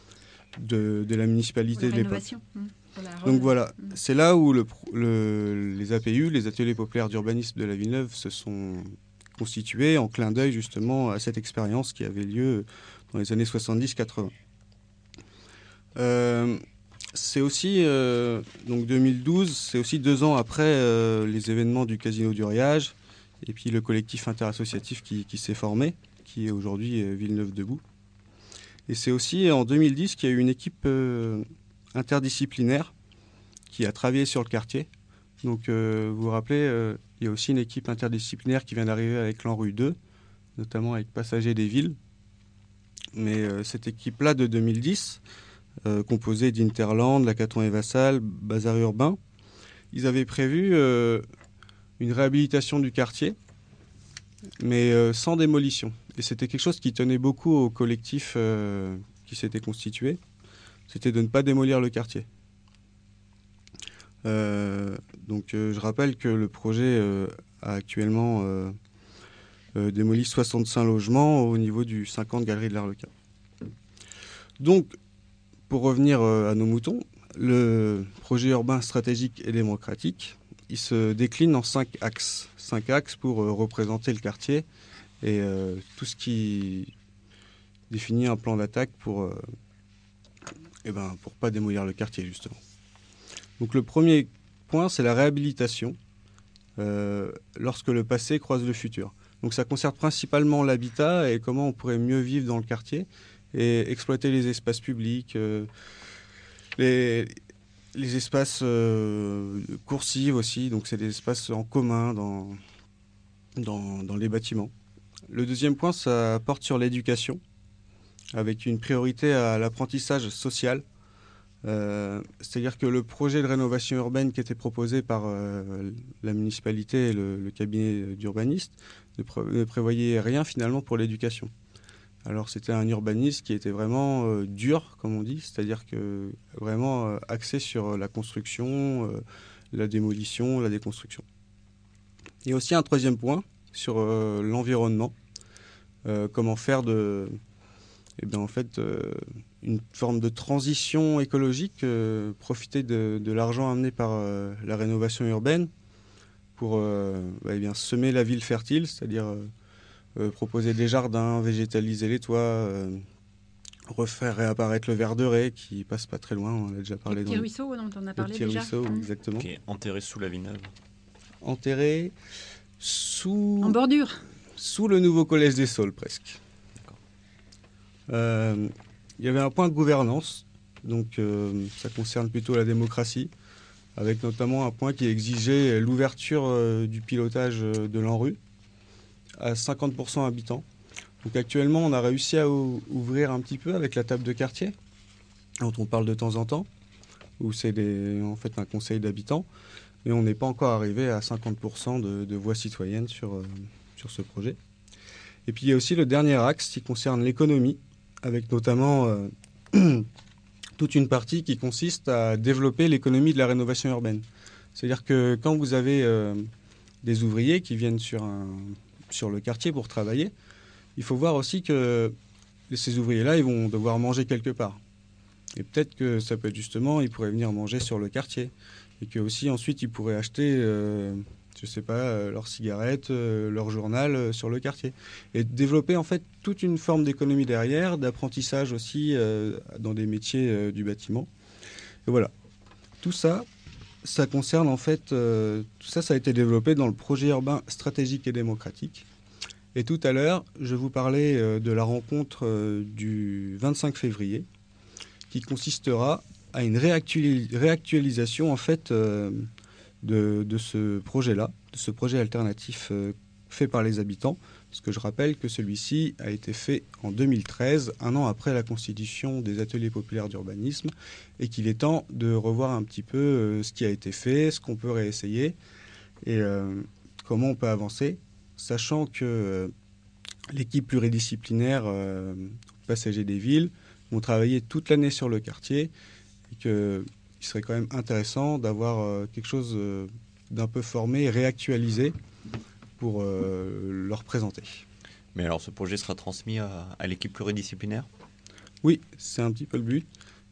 Speaker 1: de, de la municipalité
Speaker 5: Pour la
Speaker 1: de l'époque.
Speaker 5: rénovation. Mmh. Pour la
Speaker 1: Donc
Speaker 5: re-
Speaker 1: voilà,
Speaker 5: Mmh.
Speaker 1: c'est là où le, pro- le- les A P U, les ateliers populaires d'urbanisme de la Villeneuve, se sont constitués en clin d'œil justement à cette expérience qui avait lieu dans les années soixante-dix quatre-vingts. Euh, c'est aussi, euh, donc deux mille douze, c'est aussi deux ans après euh, les événements du Casino du Riage et puis le collectif interassociatif qui, qui s'est formé, qui est aujourd'hui euh, Villeneuve Debout. Et c'est aussi en deux mille dix qu'il y a eu une équipe euh, interdisciplinaire qui a travaillé sur le quartier. Donc euh, vous vous rappelez, euh, il y a aussi une équipe interdisciplinaire qui vient d'arriver avec l'ANRU deux, notamment avec Passagers des Villes. Mais euh, cette équipe-là de deux mille dix, euh, composée d'Interland, Lacaton et Vassal, Bazar Urbain, ils avaient prévu euh, une réhabilitation du quartier, mais euh, sans démolition. Et c'était quelque chose qui tenait beaucoup au collectif euh, qui s'était constitué, c'était de ne pas démolir le quartier. Euh, donc euh, je rappelle que le projet euh, a actuellement euh, euh, démoli soixante-cinq logements au niveau du cinquante Galerie de l'Arlequin. Donc, pour revenir euh, à nos moutons, le projet urbain stratégique et démocratique, il se décline en cinq axes. Cinq axes pour euh, représenter le quartier et euh, tout ce qui définit un plan d'attaque pour euh, eh ben, pour pas démolir le quartier, justement. Donc le premier point, c'est la réhabilitation euh, lorsque le passé croise le futur. Donc ça concerne principalement l'habitat et comment on pourrait mieux vivre dans le quartier et exploiter les espaces publics, euh, les, les espaces euh, coursives aussi, donc c'est des espaces en commun dans, dans, dans les bâtiments. Le deuxième point, ça porte sur l'éducation, avec une priorité à l'apprentissage social. Euh, c'est-à-dire que le projet de rénovation urbaine qui était proposé par euh, la municipalité et le, le cabinet d'urbanistes ne, pré- ne prévoyait rien finalement pour l'éducation. Alors c'était un urbanisme qui était vraiment euh, dur, comme on dit, c'est-à-dire que vraiment euh, axé sur la construction, euh, la démolition, la déconstruction. Il y a aussi un troisième point sur euh, l'environnement, euh, comment faire de... Eh bien, en fait, euh, une forme de transition écologique, euh, profiter de, de l'argent amené par euh, la rénovation urbaine pour euh, bah, eh bien, semer la ville fertile, c'est-à-dire euh, euh, proposer des jardins, végétaliser les toits, euh, refaire réapparaître le ver de raie qui passe pas très loin, on a déjà parlé.
Speaker 5: Le petit
Speaker 1: dans
Speaker 5: ruisseau dont on a
Speaker 1: le
Speaker 5: parlé
Speaker 1: petit
Speaker 5: déjà.
Speaker 1: ruisseau,
Speaker 5: Mmh.
Speaker 1: exactement.
Speaker 2: Qui est enterré sous la Villeneuve.
Speaker 1: Enterré sous,
Speaker 5: En bordure.
Speaker 1: sous le nouveau collège des Saules, presque. Euh, il y avait un point de gouvernance, donc euh, ça concerne plutôt la démocratie, avec notamment un point qui exigeait l'ouverture euh, du pilotage euh, de l'ANRU à cinquante pour cent habitants. Donc actuellement, on a réussi à ou- ouvrir un petit peu avec la table de quartier, dont on parle de temps en temps, où c'est des, en fait un conseil d'habitants, mais on n'est pas encore arrivé à cinquante pour cent de, de voix citoyennes sur, euh, sur ce projet. Et puis il y a aussi le dernier axe qui concerne l'économie, avec notamment euh, toute une partie qui consiste à développer l'économie de la rénovation urbaine. C'est-à-dire que quand vous avez euh, des ouvriers qui viennent sur, un, sur le quartier pour travailler, il faut voir aussi que ces ouvriers-là, ils vont devoir manger quelque part. Et peut-être que ça peut être justement, ils pourraient venir manger sur le quartier. Et que aussi ensuite, ils pourraient acheter... Euh, je sais pas, euh, leurs cigarettes, euh, leur journal euh, sur le quartier. Et développer en fait toute une forme d'économie derrière, d'apprentissage aussi euh, dans des métiers euh, du bâtiment. Et voilà. Tout ça, ça concerne en fait, euh, tout ça, ça a été développé dans le projet urbain stratégique et démocratique. Et tout à l'heure, je vous parlais euh, de la rencontre euh, du vingt-cinq février, qui consistera à une réactualis- réactualisation en fait... Euh, De, de ce projet-là, de ce projet alternatif euh, fait par les habitants, parce que je rappelle que celui-ci a été fait en deux mille treize, un an après la constitution des ateliers populaires d'urbanisme, et qu'il est temps de revoir un petit peu euh, ce qui a été fait, ce qu'on peut réessayer, et euh, comment on peut avancer, sachant que euh, l'équipe pluridisciplinaire euh, Passagers des Villes vont travailler toute l'année sur le quartier, et que il serait quand même intéressant d'avoir euh, quelque chose euh, d'un peu formé, réactualisé pour euh, leur présenter.
Speaker 2: Mais alors ce projet sera transmis à, à l'équipe pluridisciplinaire ?
Speaker 1: Oui, c'est un petit peu le but.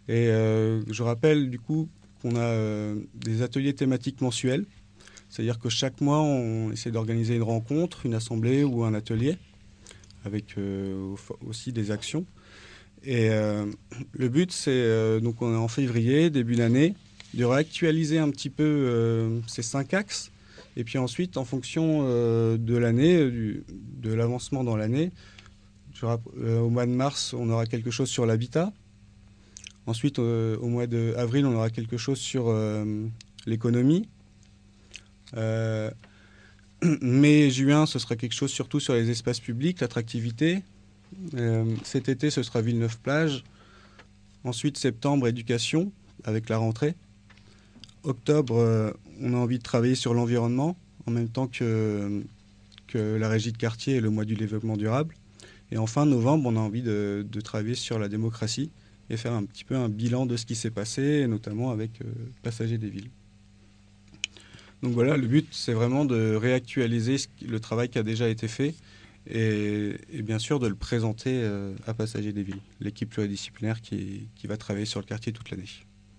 Speaker 1: Et euh, je rappelle du coup qu'on a euh, des ateliers thématiques mensuels. C'est-à-dire que chaque mois, on essaie d'organiser une rencontre, une assemblée ou un atelier, avec euh, aussi des actions. Et euh, le but, c'est, euh, donc on est en février, début d'année, de réactualiser un petit peu euh, ces cinq axes. Et puis ensuite, en fonction euh, de l'année, du, de l'avancement dans l'année, je, euh, au mois de mars, on aura quelque chose sur l'habitat. Ensuite, euh, au mois d'avril, on aura quelque chose sur euh, l'économie. Euh, mai, juin, ce sera quelque chose surtout sur les espaces publics, l'attractivité. Euh, cet été, ce sera Villeneuve-Plage. Ensuite, septembre, éducation, avec la rentrée. Octobre, euh, on a envie de travailler sur l'environnement, en même temps que, que la régie de quartier et le mois du développement durable. Et enfin, novembre, on a envie de, de travailler sur la démocratie et faire un petit peu un bilan de ce qui s'est passé, notamment avec euh, Passagers des villes. Donc voilà, le but, c'est vraiment de réactualiser le travail qui a déjà été fait et, et bien sûr de le présenter euh, à Passagers des villes, l'équipe pluridisciplinaire qui, qui va travailler sur le quartier toute l'année.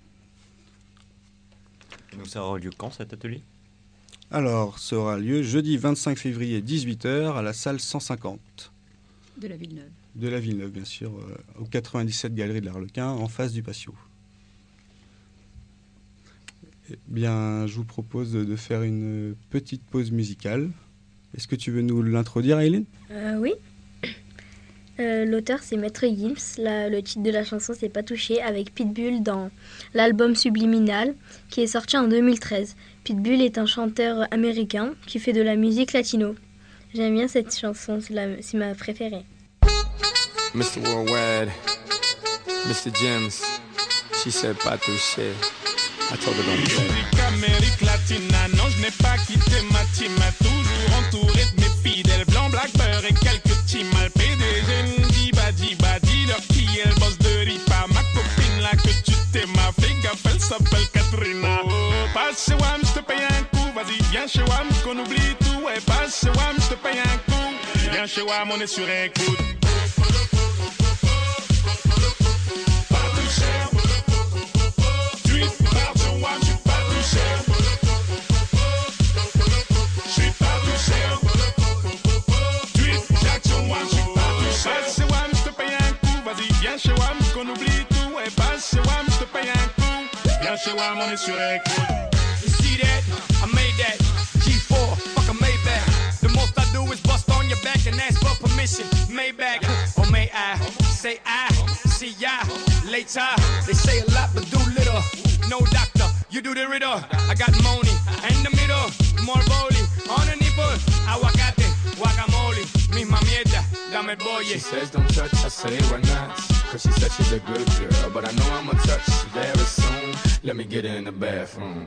Speaker 2: Donc ça aura lieu quand cet atelier ?
Speaker 1: Alors, ça aura lieu jeudi vingt-cinq février, dix-huit heures, à la salle cent cinquante.
Speaker 5: De la Villeneuve.
Speaker 1: De la Villeneuve, bien sûr, euh, au quatre-vingt-dix-sept Galerie de l'Arlequin, en face du patio. Eh bien, je vous propose de faire une petite pause musicale. Est-ce que tu veux nous l'introduire, Aileen ?
Speaker 4: Euh, oui. Euh, l'auteur, c'est Maître Gims. La- le titre de la chanson, c'est Pas touché, avec Pitbull dans l'album Subliminal, qui est sorti en deux mille treize. Pitbull est un chanteur américain qui fait de la musique latino. J'aime bien cette chanson, c'est, la- c'est ma préférée.
Speaker 9: mister Worldwide, mister James, she said pas touché. I told her don't play.
Speaker 6: Musique Amérique Latina, non je n'ai pas quitté ma team, m'a toujours entouré de mes fidèles, blanc, black, beurre et quelques petits mal. P D G, Diba, Diba, dis-leur qui est le boss de Ripa, ma copine là que tu t'es ma fais gaffe, elle s'appelle Katrina. Oh, passe chez Wam, je te paye un coup, vas-y viens chez Wam, qu'on oublie tout, ouais passe chez Wam, je te paye un coup, viens chez Wam, on est sur écoute. Chez Wam, on est sur écoute.
Speaker 8: You see that? I made that. G four, fuck a Maybach. The most I do is bust on your back and ask for permission. Maybach, or may I say I see ya later? They say a lot but do little. No doctor, you do the riddle. I got money in the middle, more bowling on the nipple. Aguacate, guacamole, misma mierda, dame el bolle.
Speaker 9: She says don't touch, I say why not? Cause she said she's a good girl, but I know I'ma touch very soon. Let me get her in the bathroom.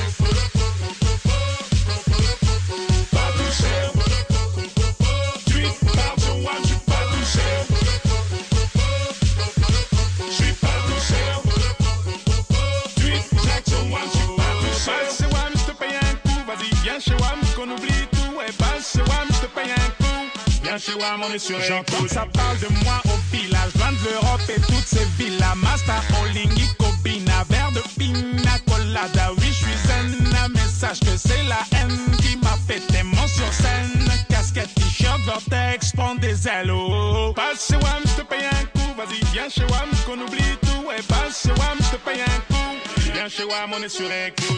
Speaker 6: Chez Wam, on est sur j'entends ça parle de moi au village, loin de l'Europe et toutes ces villas. Master Olingi, Kobina, verre de pina colada. Oui, je suis zen, un message que c'est la haine qui m'a fait tellement sur scène. Casquette, t-shirt, vortex, prends des ailes. Oh, passe chez Wam, je te paye un coup. Vas-y, viens chez Wam, qu'on oublie tout. Ouais, passe chez Wam, je te paye un coup. Viens chez Wam, on est sur écoute.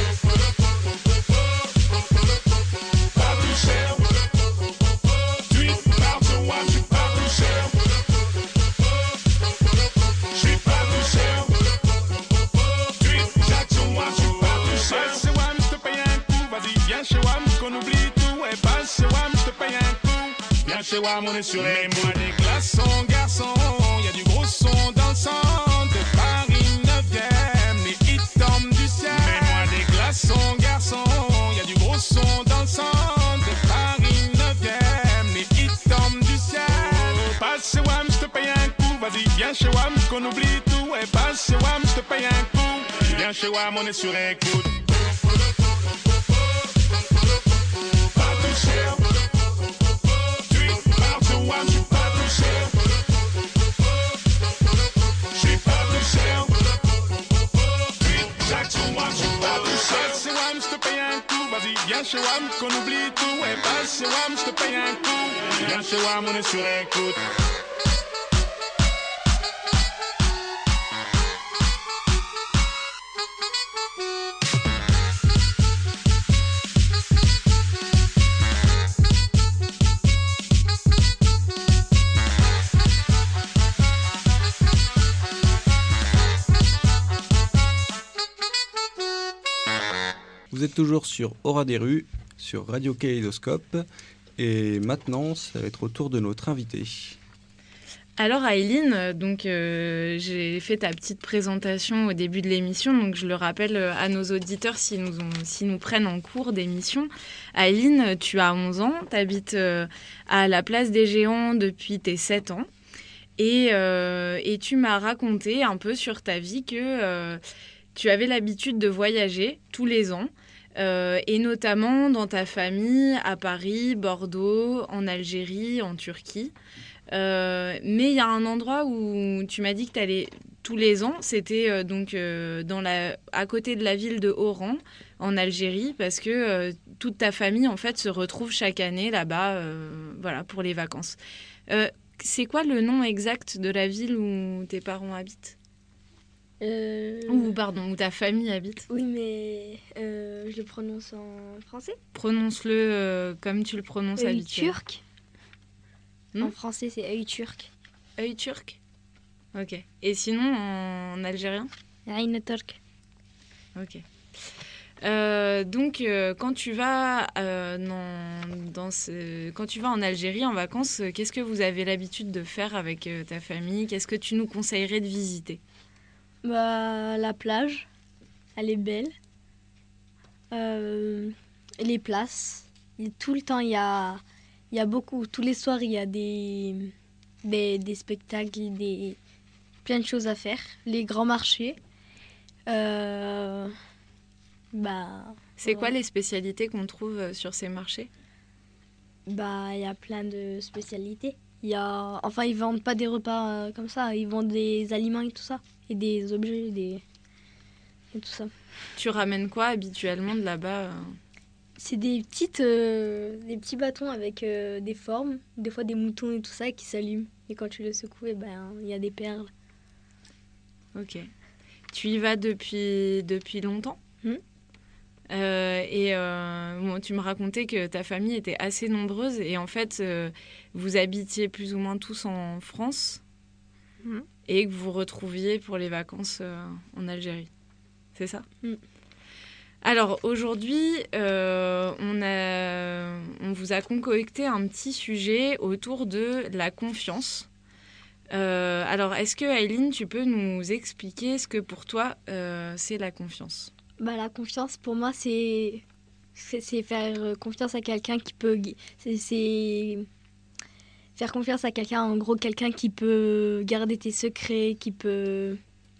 Speaker 6: Pas plus cher. Chez Wam, on est sur les moi des glaçons, garçons. Y'a du gros son dans le sang. De Paris neuvième, les hits tombent du ciel. Mets-moi des glaçons, garçons. Y'a du gros son dans le sang. De Paris neuvième, les hits tombent du ciel. Passe chez Wam, je te paye un coup. Vas-y, viens chez Wam, qu'on oublie tout. Ouais, passe chez Wam, je te paye un coup. Viens chez Wam, on est sur écoute. Pas plus cher. Wam, je suis pas plus cher. Je suis pas plus cher. chez W A M qu'on oublie tout. Ouais, passe chez W A M, je te paye un coup. Viens chez W A M, on est sur écoute.
Speaker 1: Vous êtes toujours sur Aura des rues, sur Radio Kaléidoscope, et maintenant, ça va être au tour de notre invité.
Speaker 3: Alors Aileen, donc euh, j'ai fait ta petite présentation au début de l'émission, donc je le rappelle à nos auditeurs s'ils nous, ont, s'ils nous prennent en cours d'émission. Aileen, tu as onze ans, tu habites euh, à la place des Géants depuis tes sept ans, et, euh, et tu m'as raconté un peu sur ta vie que euh, tu avais l'habitude de voyager tous les ans. Euh, et notamment dans ta famille à Paris, Bordeaux, en Algérie, en Turquie. Euh, mais il y a un endroit où tu m'as dit que tu allais tous les ans, c'était euh, donc euh, dans la, à côté de la ville de Oran, en Algérie, parce que euh, toute ta famille en fait se retrouve chaque année là-bas, euh, voilà, pour les vacances. Euh, c'est quoi le nom exact de la ville où tes parents habitent ?
Speaker 4: Euh...
Speaker 3: Ou pardon, où ta famille habite.
Speaker 4: Oui, mais euh, je le prononce en français.
Speaker 3: Prononce-le euh, comme tu le prononces
Speaker 4: Œil
Speaker 3: habituellement.
Speaker 4: turc.
Speaker 3: Hmm
Speaker 4: En français, c'est œil turc.
Speaker 3: Œil turc. Ok. Et sinon, en algérien ?
Speaker 4: Aïn turc.
Speaker 3: Ok. Euh, donc, euh, quand tu vas euh, dans, dans ce, quand tu vas en Algérie en vacances, euh, qu'est-ce que vous avez l'habitude de faire avec euh, ta famille ? Qu'est-ce que tu nous conseillerais de visiter ?
Speaker 4: Bah, la plage, elle est belle. Euh, les places, et tout le temps, il y a, il y a beaucoup. Tous les soirs, il y a des, des, des spectacles, des, plein de choses à faire. Les grands marchés. Euh, bah,
Speaker 3: C'est
Speaker 4: ouais.
Speaker 3: quoi les spécialités qu'on trouve sur ces marchés ?
Speaker 4: Bah, il y a plein de spécialités. Il y a, enfin, ils vendent pas des repas euh, comme ça. Ils vendent des aliments et tout ça. Et des objets, des... et tout ça.
Speaker 3: Tu ramènes quoi habituellement de là-bas euh
Speaker 4: C'est des, petites, euh, des petits bâtons avec euh, des formes, des fois des moutons et tout ça qui s'allument. Et quand tu les secoues, il ben, y a des perles.
Speaker 3: Ok. Tu y vas depuis, depuis longtemps ?
Speaker 4: Hmm.
Speaker 3: Euh, et euh, bon, tu me racontais que ta famille était assez nombreuse et en fait, euh, vous habitiez plus ou moins tous en France
Speaker 4: Hmm.
Speaker 3: et que vous vous retrouviez pour les vacances euh, en Algérie. C'est ça ?
Speaker 4: Hmm.
Speaker 3: Alors aujourd'hui, euh, on, a, on vous a concocté un petit sujet autour de la confiance. Euh, alors, est-ce que Aileen, tu peux nous expliquer ce que pour toi, euh, c'est la confiance ?
Speaker 4: Bah, la confiance, pour moi, c'est, c'est, c'est faire confiance à quelqu'un qui peut... C'est, c'est faire confiance à quelqu'un, en gros, quelqu'un qui peut garder tes secrets, qui peut...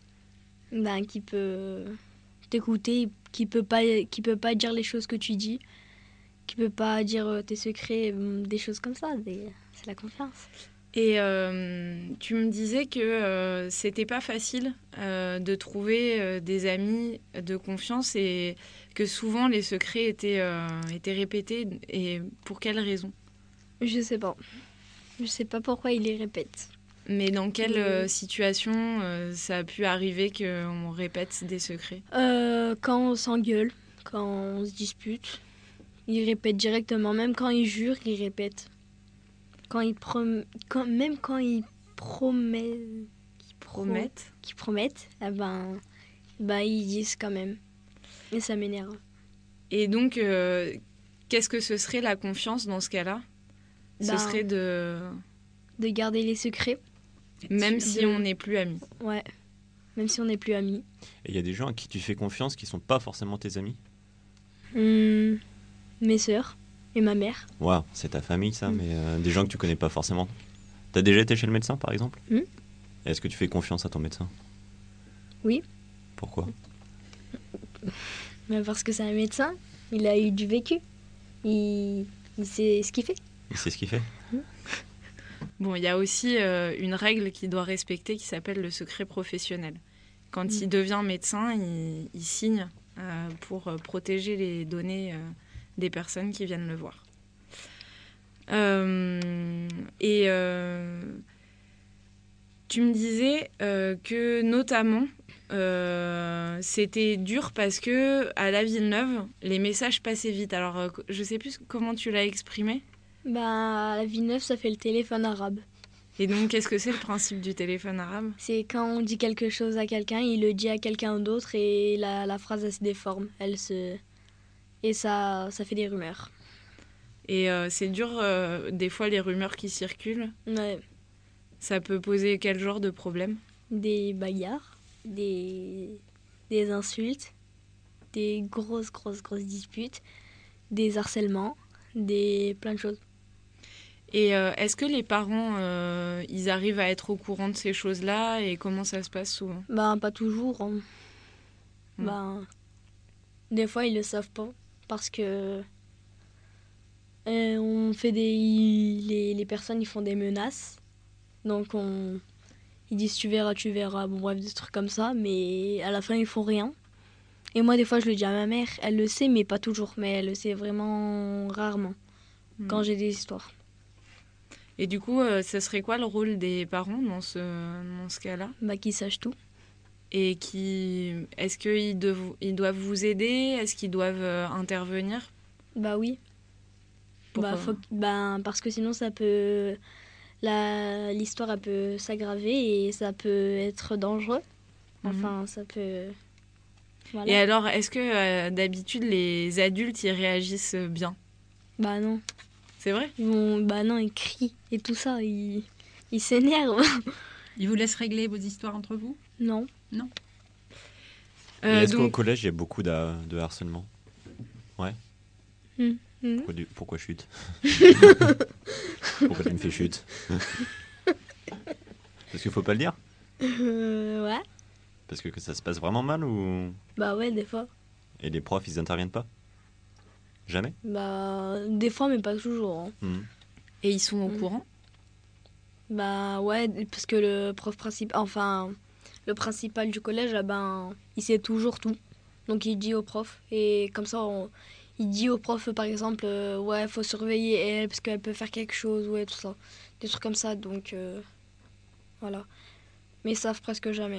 Speaker 4: Ben, qui peut t'écouter, qui peut pas, qui peut pas dire les choses que tu dis, qui peut pas dire tes secrets, des choses comme ça. Des, c'est la confiance.
Speaker 3: Et euh, tu me disais que euh, c'était pas facile euh, de trouver euh, des amis de confiance et que souvent les secrets étaient, euh, étaient répétés. Et pour quelles raisons ?
Speaker 4: Je sais pas. Je sais pas pourquoi ils les répètent.
Speaker 3: Mais dans quelle euh, situation euh, ça a pu arriver qu'on répète des secrets ?
Speaker 4: euh, Quand on s'engueule, quand on se dispute, ils répètent directement. Même quand ils jurent, ils répètent. Quand ils prom... quand... Même quand ils promettent... Ils
Speaker 3: promettent
Speaker 4: Qu'ils promettent, eh ben... ben, ils disent quand même. Et ça m'énerve.
Speaker 3: Et donc, euh, qu'est-ce que ce serait la confiance dans ce cas-là ? Ce
Speaker 4: Ben,
Speaker 3: serait de...
Speaker 4: De garder les secrets.
Speaker 3: Même si
Speaker 4: de...
Speaker 3: on n'est plus amis.
Speaker 4: Ouais, même si on n'est plus amis.
Speaker 2: Et il y a des gens à qui tu fais confiance qui sont pas forcément tes amis ?
Speaker 4: Hum, mes sœurs et ma mère.
Speaker 2: Waouh, c'est ta famille ça,
Speaker 4: Mm.
Speaker 2: mais euh, des gens que tu connais pas forcément. T'as déjà été chez le médecin par exemple ?
Speaker 4: Mm.
Speaker 2: Est-ce que tu fais confiance à ton médecin ?
Speaker 4: Oui.
Speaker 2: Pourquoi ?
Speaker 4: Ben parce que c'est un médecin, il a eu du vécu. Il, il sait ce qu'il fait.
Speaker 2: Il sait ce qu'il fait ?
Speaker 3: Bon, il y a aussi euh, une règle qu'il doit respecter qui s'appelle le secret professionnel. Quand
Speaker 4: Mm.
Speaker 3: il devient médecin, il, il signe euh, pour euh, protéger les données euh, des personnes qui viennent le voir. Euh, et euh, tu me disais euh, que notamment euh, c'était dur parce que à la Villeneuve les messages passaient vite. Alors euh, je sais plus comment tu l'as exprimé.
Speaker 4: Bah, à la Villeneuve, ça fait le téléphone arabe.
Speaker 3: Et donc qu'est-ce que c'est le principe du téléphone arabe?
Speaker 4: C'est quand on dit quelque chose à quelqu'un, il le dit à quelqu'un d'autre et la, la phrase elle se déforme, elle se et ça ça fait des rumeurs.
Speaker 3: Et euh, c'est dur euh, des fois les rumeurs qui circulent.
Speaker 4: Ouais.
Speaker 3: Ça peut poser quel genre de problème?
Speaker 4: Des bagarres, des des insultes, des grosses grosses grosses disputes, des harcèlements, des plein de choses.
Speaker 3: Et euh, est-ce que les parents, euh, ils arrivent à être au courant de ces choses-là et comment ça se passe souvent?
Speaker 4: Ben, pas toujours. Hein.
Speaker 3: Mm.
Speaker 4: Ben, des fois, ils le savent pas parce que euh, on fait des, les, les personnes, ils font des menaces. Donc, on, ils disent tu verras, tu verras. Bon, bref, des trucs comme ça. Mais à la fin, ils font rien. Et moi, des fois, je le dis à ma mère. Elle le sait, mais pas toujours. Mais elle le sait vraiment rarement
Speaker 3: Mm.
Speaker 4: quand j'ai des histoires.
Speaker 3: Et du coup, euh, ce serait quoi le rôle des parents dans ce, dans ce cas-là?
Speaker 4: Bah, qu'ils sachent tout.
Speaker 3: Et qui, est-ce qu'ils dev- ils doivent vous aider? Est-ce qu'ils doivent euh, intervenir?
Speaker 4: Bah oui.
Speaker 3: Pourquoi?
Speaker 4: Bah, faut, que- ben, parce que sinon, ça peut. La, l'histoire, elle peut s'aggraver et ça peut être dangereux. Enfin, ça peut. Voilà.
Speaker 3: Et alors, est-ce que euh, d'habitude, les adultes, ils réagissent bien?
Speaker 4: Bah non.
Speaker 3: C'est vrai?
Speaker 4: Ils vont, bah non, ils crient et tout ça, ils, ils s'énervent.
Speaker 5: Ils vous laissent régler vos histoires entre vous?
Speaker 4: Non.
Speaker 5: Non.
Speaker 2: Et
Speaker 3: Euh,
Speaker 2: est-ce qu'au
Speaker 3: donc,
Speaker 2: collège, il y a beaucoup de, de harcèlement? Ouais.
Speaker 4: Mm. Mm.
Speaker 2: Pourquoi, du- pourquoi chute? Pourquoi tu me fais chute? Parce qu'il faut pas le dire?
Speaker 4: Euh, ouais.
Speaker 2: Parce que, que ça se passe vraiment mal ou...
Speaker 4: Bah ouais, des fois.
Speaker 2: Et les profs, ils interviennent pas? Jamais?
Speaker 4: Bah, des fois, mais pas toujours. Hein.
Speaker 2: Mhm.
Speaker 3: et ils sont au
Speaker 4: Mm.
Speaker 3: courant?
Speaker 4: Bah ouais, parce que le prof principal, enfin, le principal du collège, ah ben, il sait toujours tout. Donc il dit au prof. Et comme ça, on- il dit au prof, par exemple, euh, ouais, faut surveiller elle parce qu'elle peut faire quelque chose, ouais, tout ça. Des trucs comme ça, donc euh, voilà. Mais ils savent presque jamais.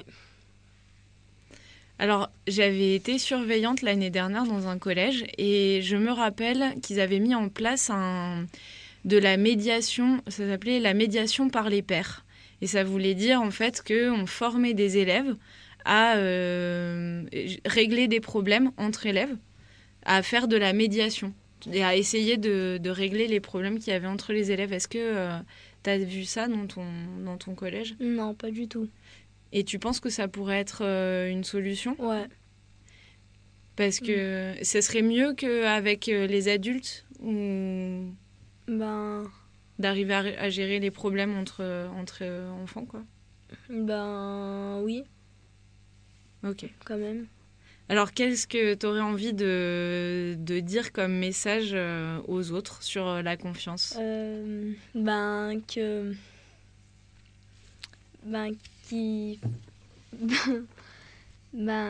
Speaker 3: Alors, j'avais été surveillante l'année dernière dans un collège et je me rappelle qu'ils avaient mis en place un, de la médiation, ça s'appelait la médiation par les pairs. Et ça voulait dire en fait qu'on formait des élèves à euh, régler des problèmes entre élèves, à faire de la médiation et à essayer de, de régler les problèmes qu'il y avait entre les élèves. Est-ce que tu as vu ça dans ton, dans ton collège?
Speaker 4: Non, pas du tout.
Speaker 3: Et tu penses que ça pourrait être euh, une solution?
Speaker 4: Ouais.
Speaker 3: Parce que mm. ce serait mieux qu'avec les adultes ou
Speaker 4: Ben,
Speaker 3: d'arriver à, à gérer les problèmes entre, entre enfants, quoi.
Speaker 4: ben oui,
Speaker 3: Ok.
Speaker 4: quand même.
Speaker 3: Alors, qu'est-ce que tu aurais envie de, de dire comme message euh, aux autres sur euh, la confiance?
Speaker 4: Euh, ben que ben qui ben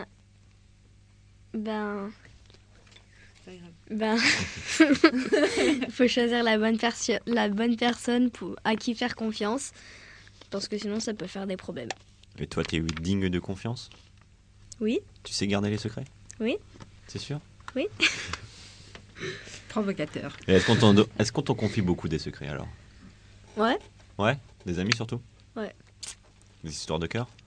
Speaker 4: ben ben faut choisir la bonne perso- la bonne personne pour à qui faire confiance parce que sinon ça peut faire des problèmes.
Speaker 2: Et toi, t'es digne de confiance?
Speaker 4: Oui.
Speaker 2: Tu sais garder les secrets?
Speaker 4: Oui.
Speaker 2: C'est sûr?
Speaker 4: Oui.
Speaker 5: Provocateur.
Speaker 2: Et est-ce qu'on t'en, est-ce qu'on t'en confie beaucoup des secrets alors?
Speaker 4: Ouais.
Speaker 2: Ouais? Des amis surtout?
Speaker 4: Ouais.
Speaker 2: Des histoires de cœur?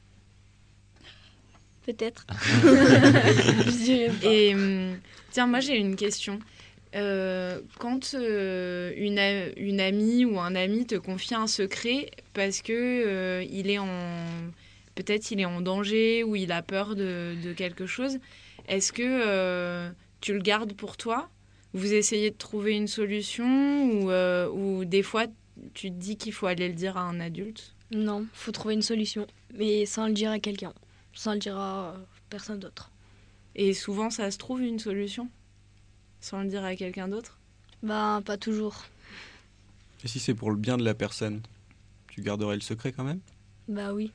Speaker 4: Peut-être. Je dirais pas.
Speaker 3: Et hum, tiens, moi j'ai une question. Euh, quand euh, une, a- une amie ou un ami te confie un secret parce que euh, il est en peut-être il est en danger ou il a peur de, de quelque chose, est-ce que euh, tu le gardes pour toi? Vous essayez de trouver une solution ou, euh, ou des fois tu te dis qu'il faut aller le dire à un adulte?
Speaker 4: Non, faut trouver une solution, mais sans le dire à quelqu'un, sans le dire à personne d'autre.
Speaker 3: Et souvent ça se trouve une solution sans le dire à quelqu'un d'autre?
Speaker 4: Bah, pas toujours.
Speaker 1: Et si c'est pour le bien de la personne, tu garderais le secret quand même?
Speaker 4: Bah oui.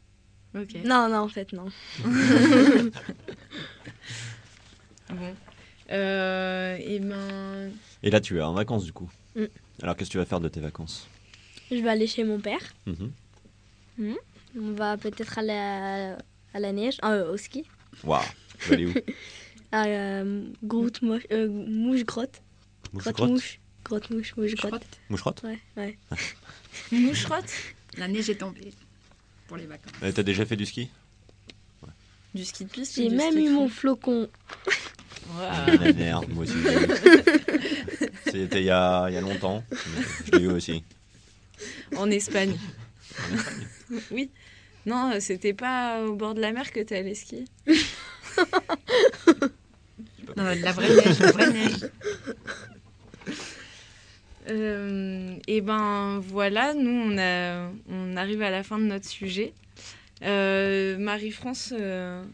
Speaker 3: Ok.
Speaker 4: Non, non, en fait, non.
Speaker 3: Bon. Euh, et ben,
Speaker 2: Et là, tu es en vacances, du coup.
Speaker 4: Mm.
Speaker 2: Alors, qu'est-ce que tu vas faire de tes vacances?
Speaker 4: Je vais aller chez mon père.
Speaker 2: Mhm.
Speaker 4: On va peut-être aller à, à la neige, euh, au ski.
Speaker 2: Waouh, tu vas aller où?
Speaker 4: À euh, Grotte Mouche, euh, Mouche Grotte.
Speaker 2: Mouche
Speaker 4: Grotte
Speaker 2: grotte
Speaker 4: Mouche. Grotte Mouche, Mouche Grotte.
Speaker 2: Moucherotte?
Speaker 4: Ouais, ouais.
Speaker 3: moucherotte,
Speaker 5: La neige est tombée pour les vacances.
Speaker 2: Euh, T'as déjà fait du ski?
Speaker 3: du ski de piste.
Speaker 4: J'ai
Speaker 3: ou du
Speaker 4: même
Speaker 3: ski
Speaker 4: eu
Speaker 3: de
Speaker 4: mon
Speaker 3: fond.
Speaker 4: flocon.
Speaker 2: Ah, la merde, moi aussi. j'ai eu. C'était il y a, il y a longtemps. mais Je l'ai eu aussi.
Speaker 3: En Espagne. Oui. Non, euh, c'était pas au bord de la mer que t'es allé skier.
Speaker 5: Non, la vraie neige, la vraie neige.
Speaker 3: Euh, et ben voilà, nous on, a, on arrive à la fin de notre sujet. Euh, Marie-France, euh,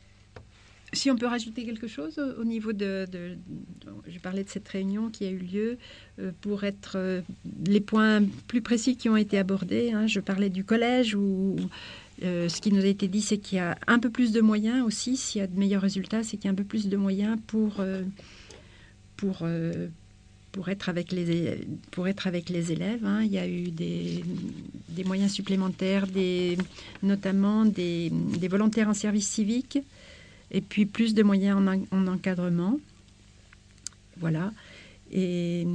Speaker 5: Si on peut rajouter quelque chose au, au niveau de, de, de- Je parlais de cette réunion qui a eu lieu euh, pour être euh, les points plus précis qui ont été abordés. Hein. Je parlais du collège où euh, ce qui nous a été dit, c'est qu'il y a un peu plus de moyens aussi. S'il y a de meilleurs résultats, c'est qu'il y a un peu plus de moyens pour, euh, pour, euh, pour, être, avec les, pour être avec les élèves. Hein. Il y a eu des, des moyens supplémentaires, des, notamment des, des volontaires en service civique. Et puis plus de moyens en, en- en encadrement. Voilà. Et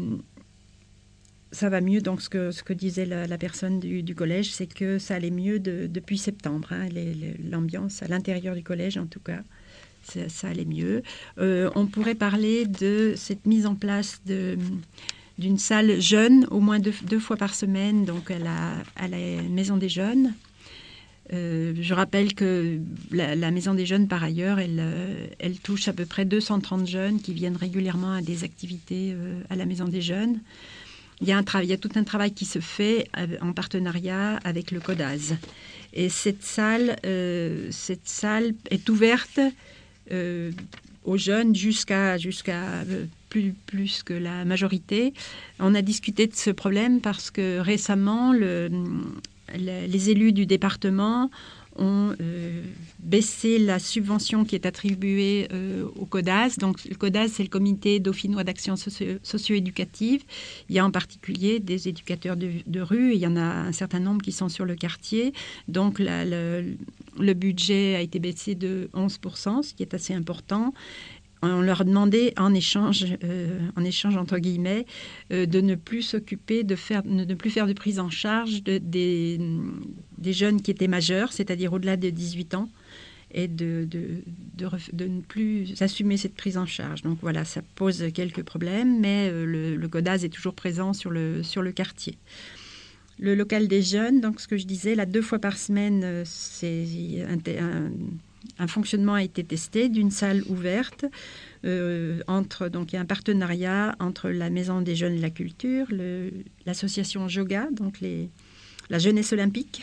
Speaker 5: ça va mieux. Donc, ce que, ce que disait la, la personne du, du collège, c'est que ça allait mieux de- depuis septembre. Hein, les- les- l'ambiance à l'intérieur du collège, en tout cas, ça, ça allait mieux. Euh, on pourrait parler de cette mise en place de, d'une salle jeune, au moins deux, deux fois par semaine, donc à la, à la Maison des Jeunes. Euh, je rappelle que la, la Maison des Jeunes, par ailleurs, elle, euh, elle touche à peu près deux cent trente jeunes qui viennent régulièrement à des activités euh, à la Maison des Jeunes. Il y a un travail, il y a tout un travail qui se fait av- en partenariat avec le CODAS. Et cette salle, euh, cette salle est ouverte euh, aux jeunes jusqu'à jusqu'à euh, plus, plus que la majorité. On a discuté de ce problème parce que récemment, le, le- les élus du département ont euh, baissé la subvention qui est attribuée euh, au CODAS. Donc, le CODAS, c'est le Comité dauphinois d'action socio- socio-éducative. Il y a en particulier des éducateurs de, de rue, et il y en a un certain nombre qui sont sur le quartier. Donc, la- le, le budget a été baissé de onze pour cent, ce qui est assez important. On leur demandait en échange, euh, en échange entre guillemets, euh, de ne plus s'occuper de faire, de ne plus faire de prise en charge de, des, des jeunes qui étaient majeurs, c'est-à-dire au-delà de dix-huit ans, et de, de, de, ref- de ne plus assumer cette prise en charge. Donc voilà, ça pose quelques problèmes, mais euh, le, le CODAS est toujours présent sur le, sur le quartier. Le local des jeunes, donc ce que je disais, là, deux fois par semaine, euh, c'est un, un, un fonctionnement a été testé d'une salle ouverte. Euh, entre, donc il y a un partenariat entre la Maison des Jeunes et la Culture, le, l'association Joga, donc les, la jeunesse olympique,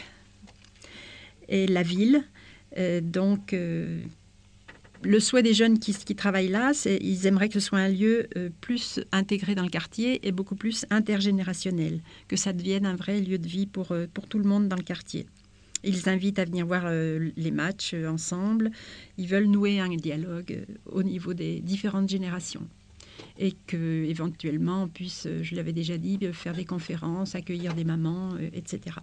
Speaker 5: et la ville. Euh, donc, euh, le souhait des jeunes qui, qui travaillent là, c'est ils aimeraient que ce soit un lieu euh, plus intégré dans le quartier et beaucoup plus intergénérationnel, que ça devienne un vrai lieu de vie pour, euh, pour tout le monde dans le quartier. Ils invitent à venir voir euh, les matchs euh, ensemble. Ils veulent nouer un dialogue euh, au niveau des différentes générations. Et qu'éventuellement, on puisse, euh, je l'avais déjà dit, euh, faire des conférences, accueillir des mamans, euh, et cetera.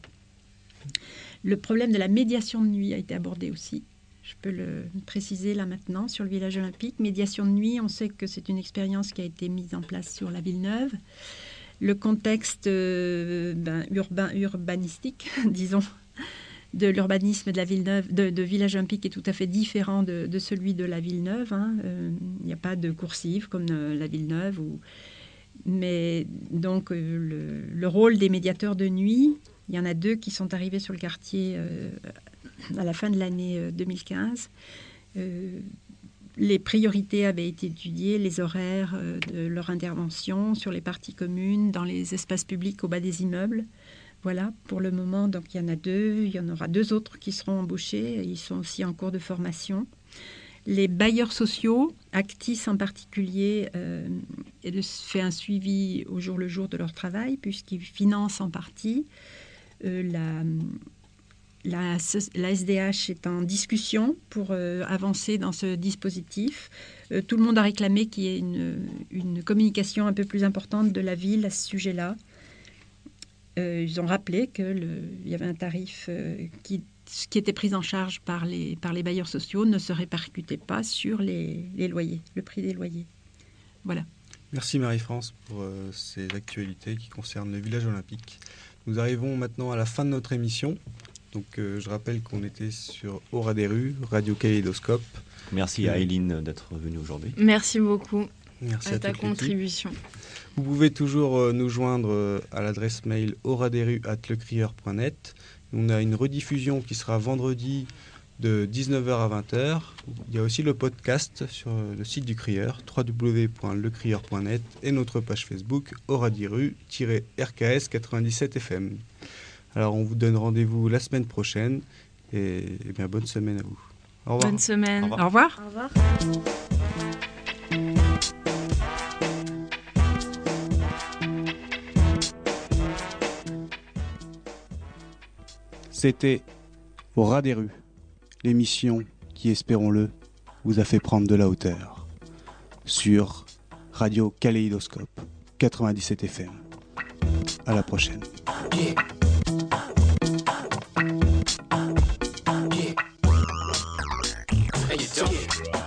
Speaker 5: Le problème de la médiation de nuit a été abordé aussi. Je peux le préciser là maintenant sur le village olympique. Médiation de nuit, on sait que c'est une expérience qui a été mise en place sur la Villeneuve. Le contexte euh, ben, urbain, urbanistique, disons, de l'urbanisme de la Villeneuve, de, de village olympique est tout à fait différent de, de celui de la Villeneuve. Hein. Euh, il n'y a pas de coursive comme euh, la Villeneuve. Ou... Mais donc euh, le, le rôle des médiateurs de nuit, il y en a deux qui sont arrivés sur le quartier euh, à la fin de l'année euh, deux mille quinze. Euh, les priorités avaient été étudiées, les horaires euh, de leur intervention sur les parties communes, dans les espaces publics au bas des immeubles. Voilà, pour le moment, donc il y en a deux. Il y en aura deux autres qui seront embauchés. Ils sont aussi en cours de formation. Les bailleurs sociaux, Actis en particulier, euh, fait un suivi au jour le jour de leur travail, puisqu'ils financent en partie euh, la, la, la S D H est en discussion pour euh, avancer dans ce dispositif. Euh, tout le monde a réclamé qu'il y ait une, une communication un peu plus importante de la ville à ce sujet-là. Euh, ils ont rappelé qu'il y avait un tarif euh, qui, qui était pris en charge par les, par les bailleurs sociaux ne se répercutait pas sur les, les loyers, le prix des loyers. Voilà.
Speaker 1: Merci Marie-France pour euh, ces actualités qui concernent le village olympique. Nous arrivons maintenant à la fin de notre émission. Donc euh, je rappelle qu'on était sur Aura des rues, Radio Kaléidoscope.
Speaker 2: Merci à Eileen d'être venue aujourd'hui.
Speaker 3: Merci beaucoup
Speaker 1: Merci
Speaker 3: à,
Speaker 1: à
Speaker 3: ta
Speaker 1: toute l'équipe.
Speaker 3: contribution.
Speaker 1: Vous pouvez toujours euh, nous joindre euh, à l'adresse mail oraderues arobase lecrieur point net. On a une rediffusion qui sera vendredi de dix-neuf heures à vingt heures. Il y a aussi le podcast sur euh, le site du Crieur, w w w point lecrieur point net, et notre page Facebook Oradiru-R K S quatre-vingt-dix-sept F M. Alors on vous donne rendez-vous la semaine prochaine et, et bien bonne semaine à vous. Au revoir.
Speaker 3: Bonne semaine.
Speaker 2: Au revoir.
Speaker 5: Au revoir.
Speaker 4: Au revoir.
Speaker 1: C'était Au ras des rues, l'émission qui, espérons-le, vous a fait prendre de la hauteur sur Radio Kaléidoscope quatre-vingt-dix-sept F M. À la prochaine.
Speaker 8: Yeah. Yeah. Hey, you don't.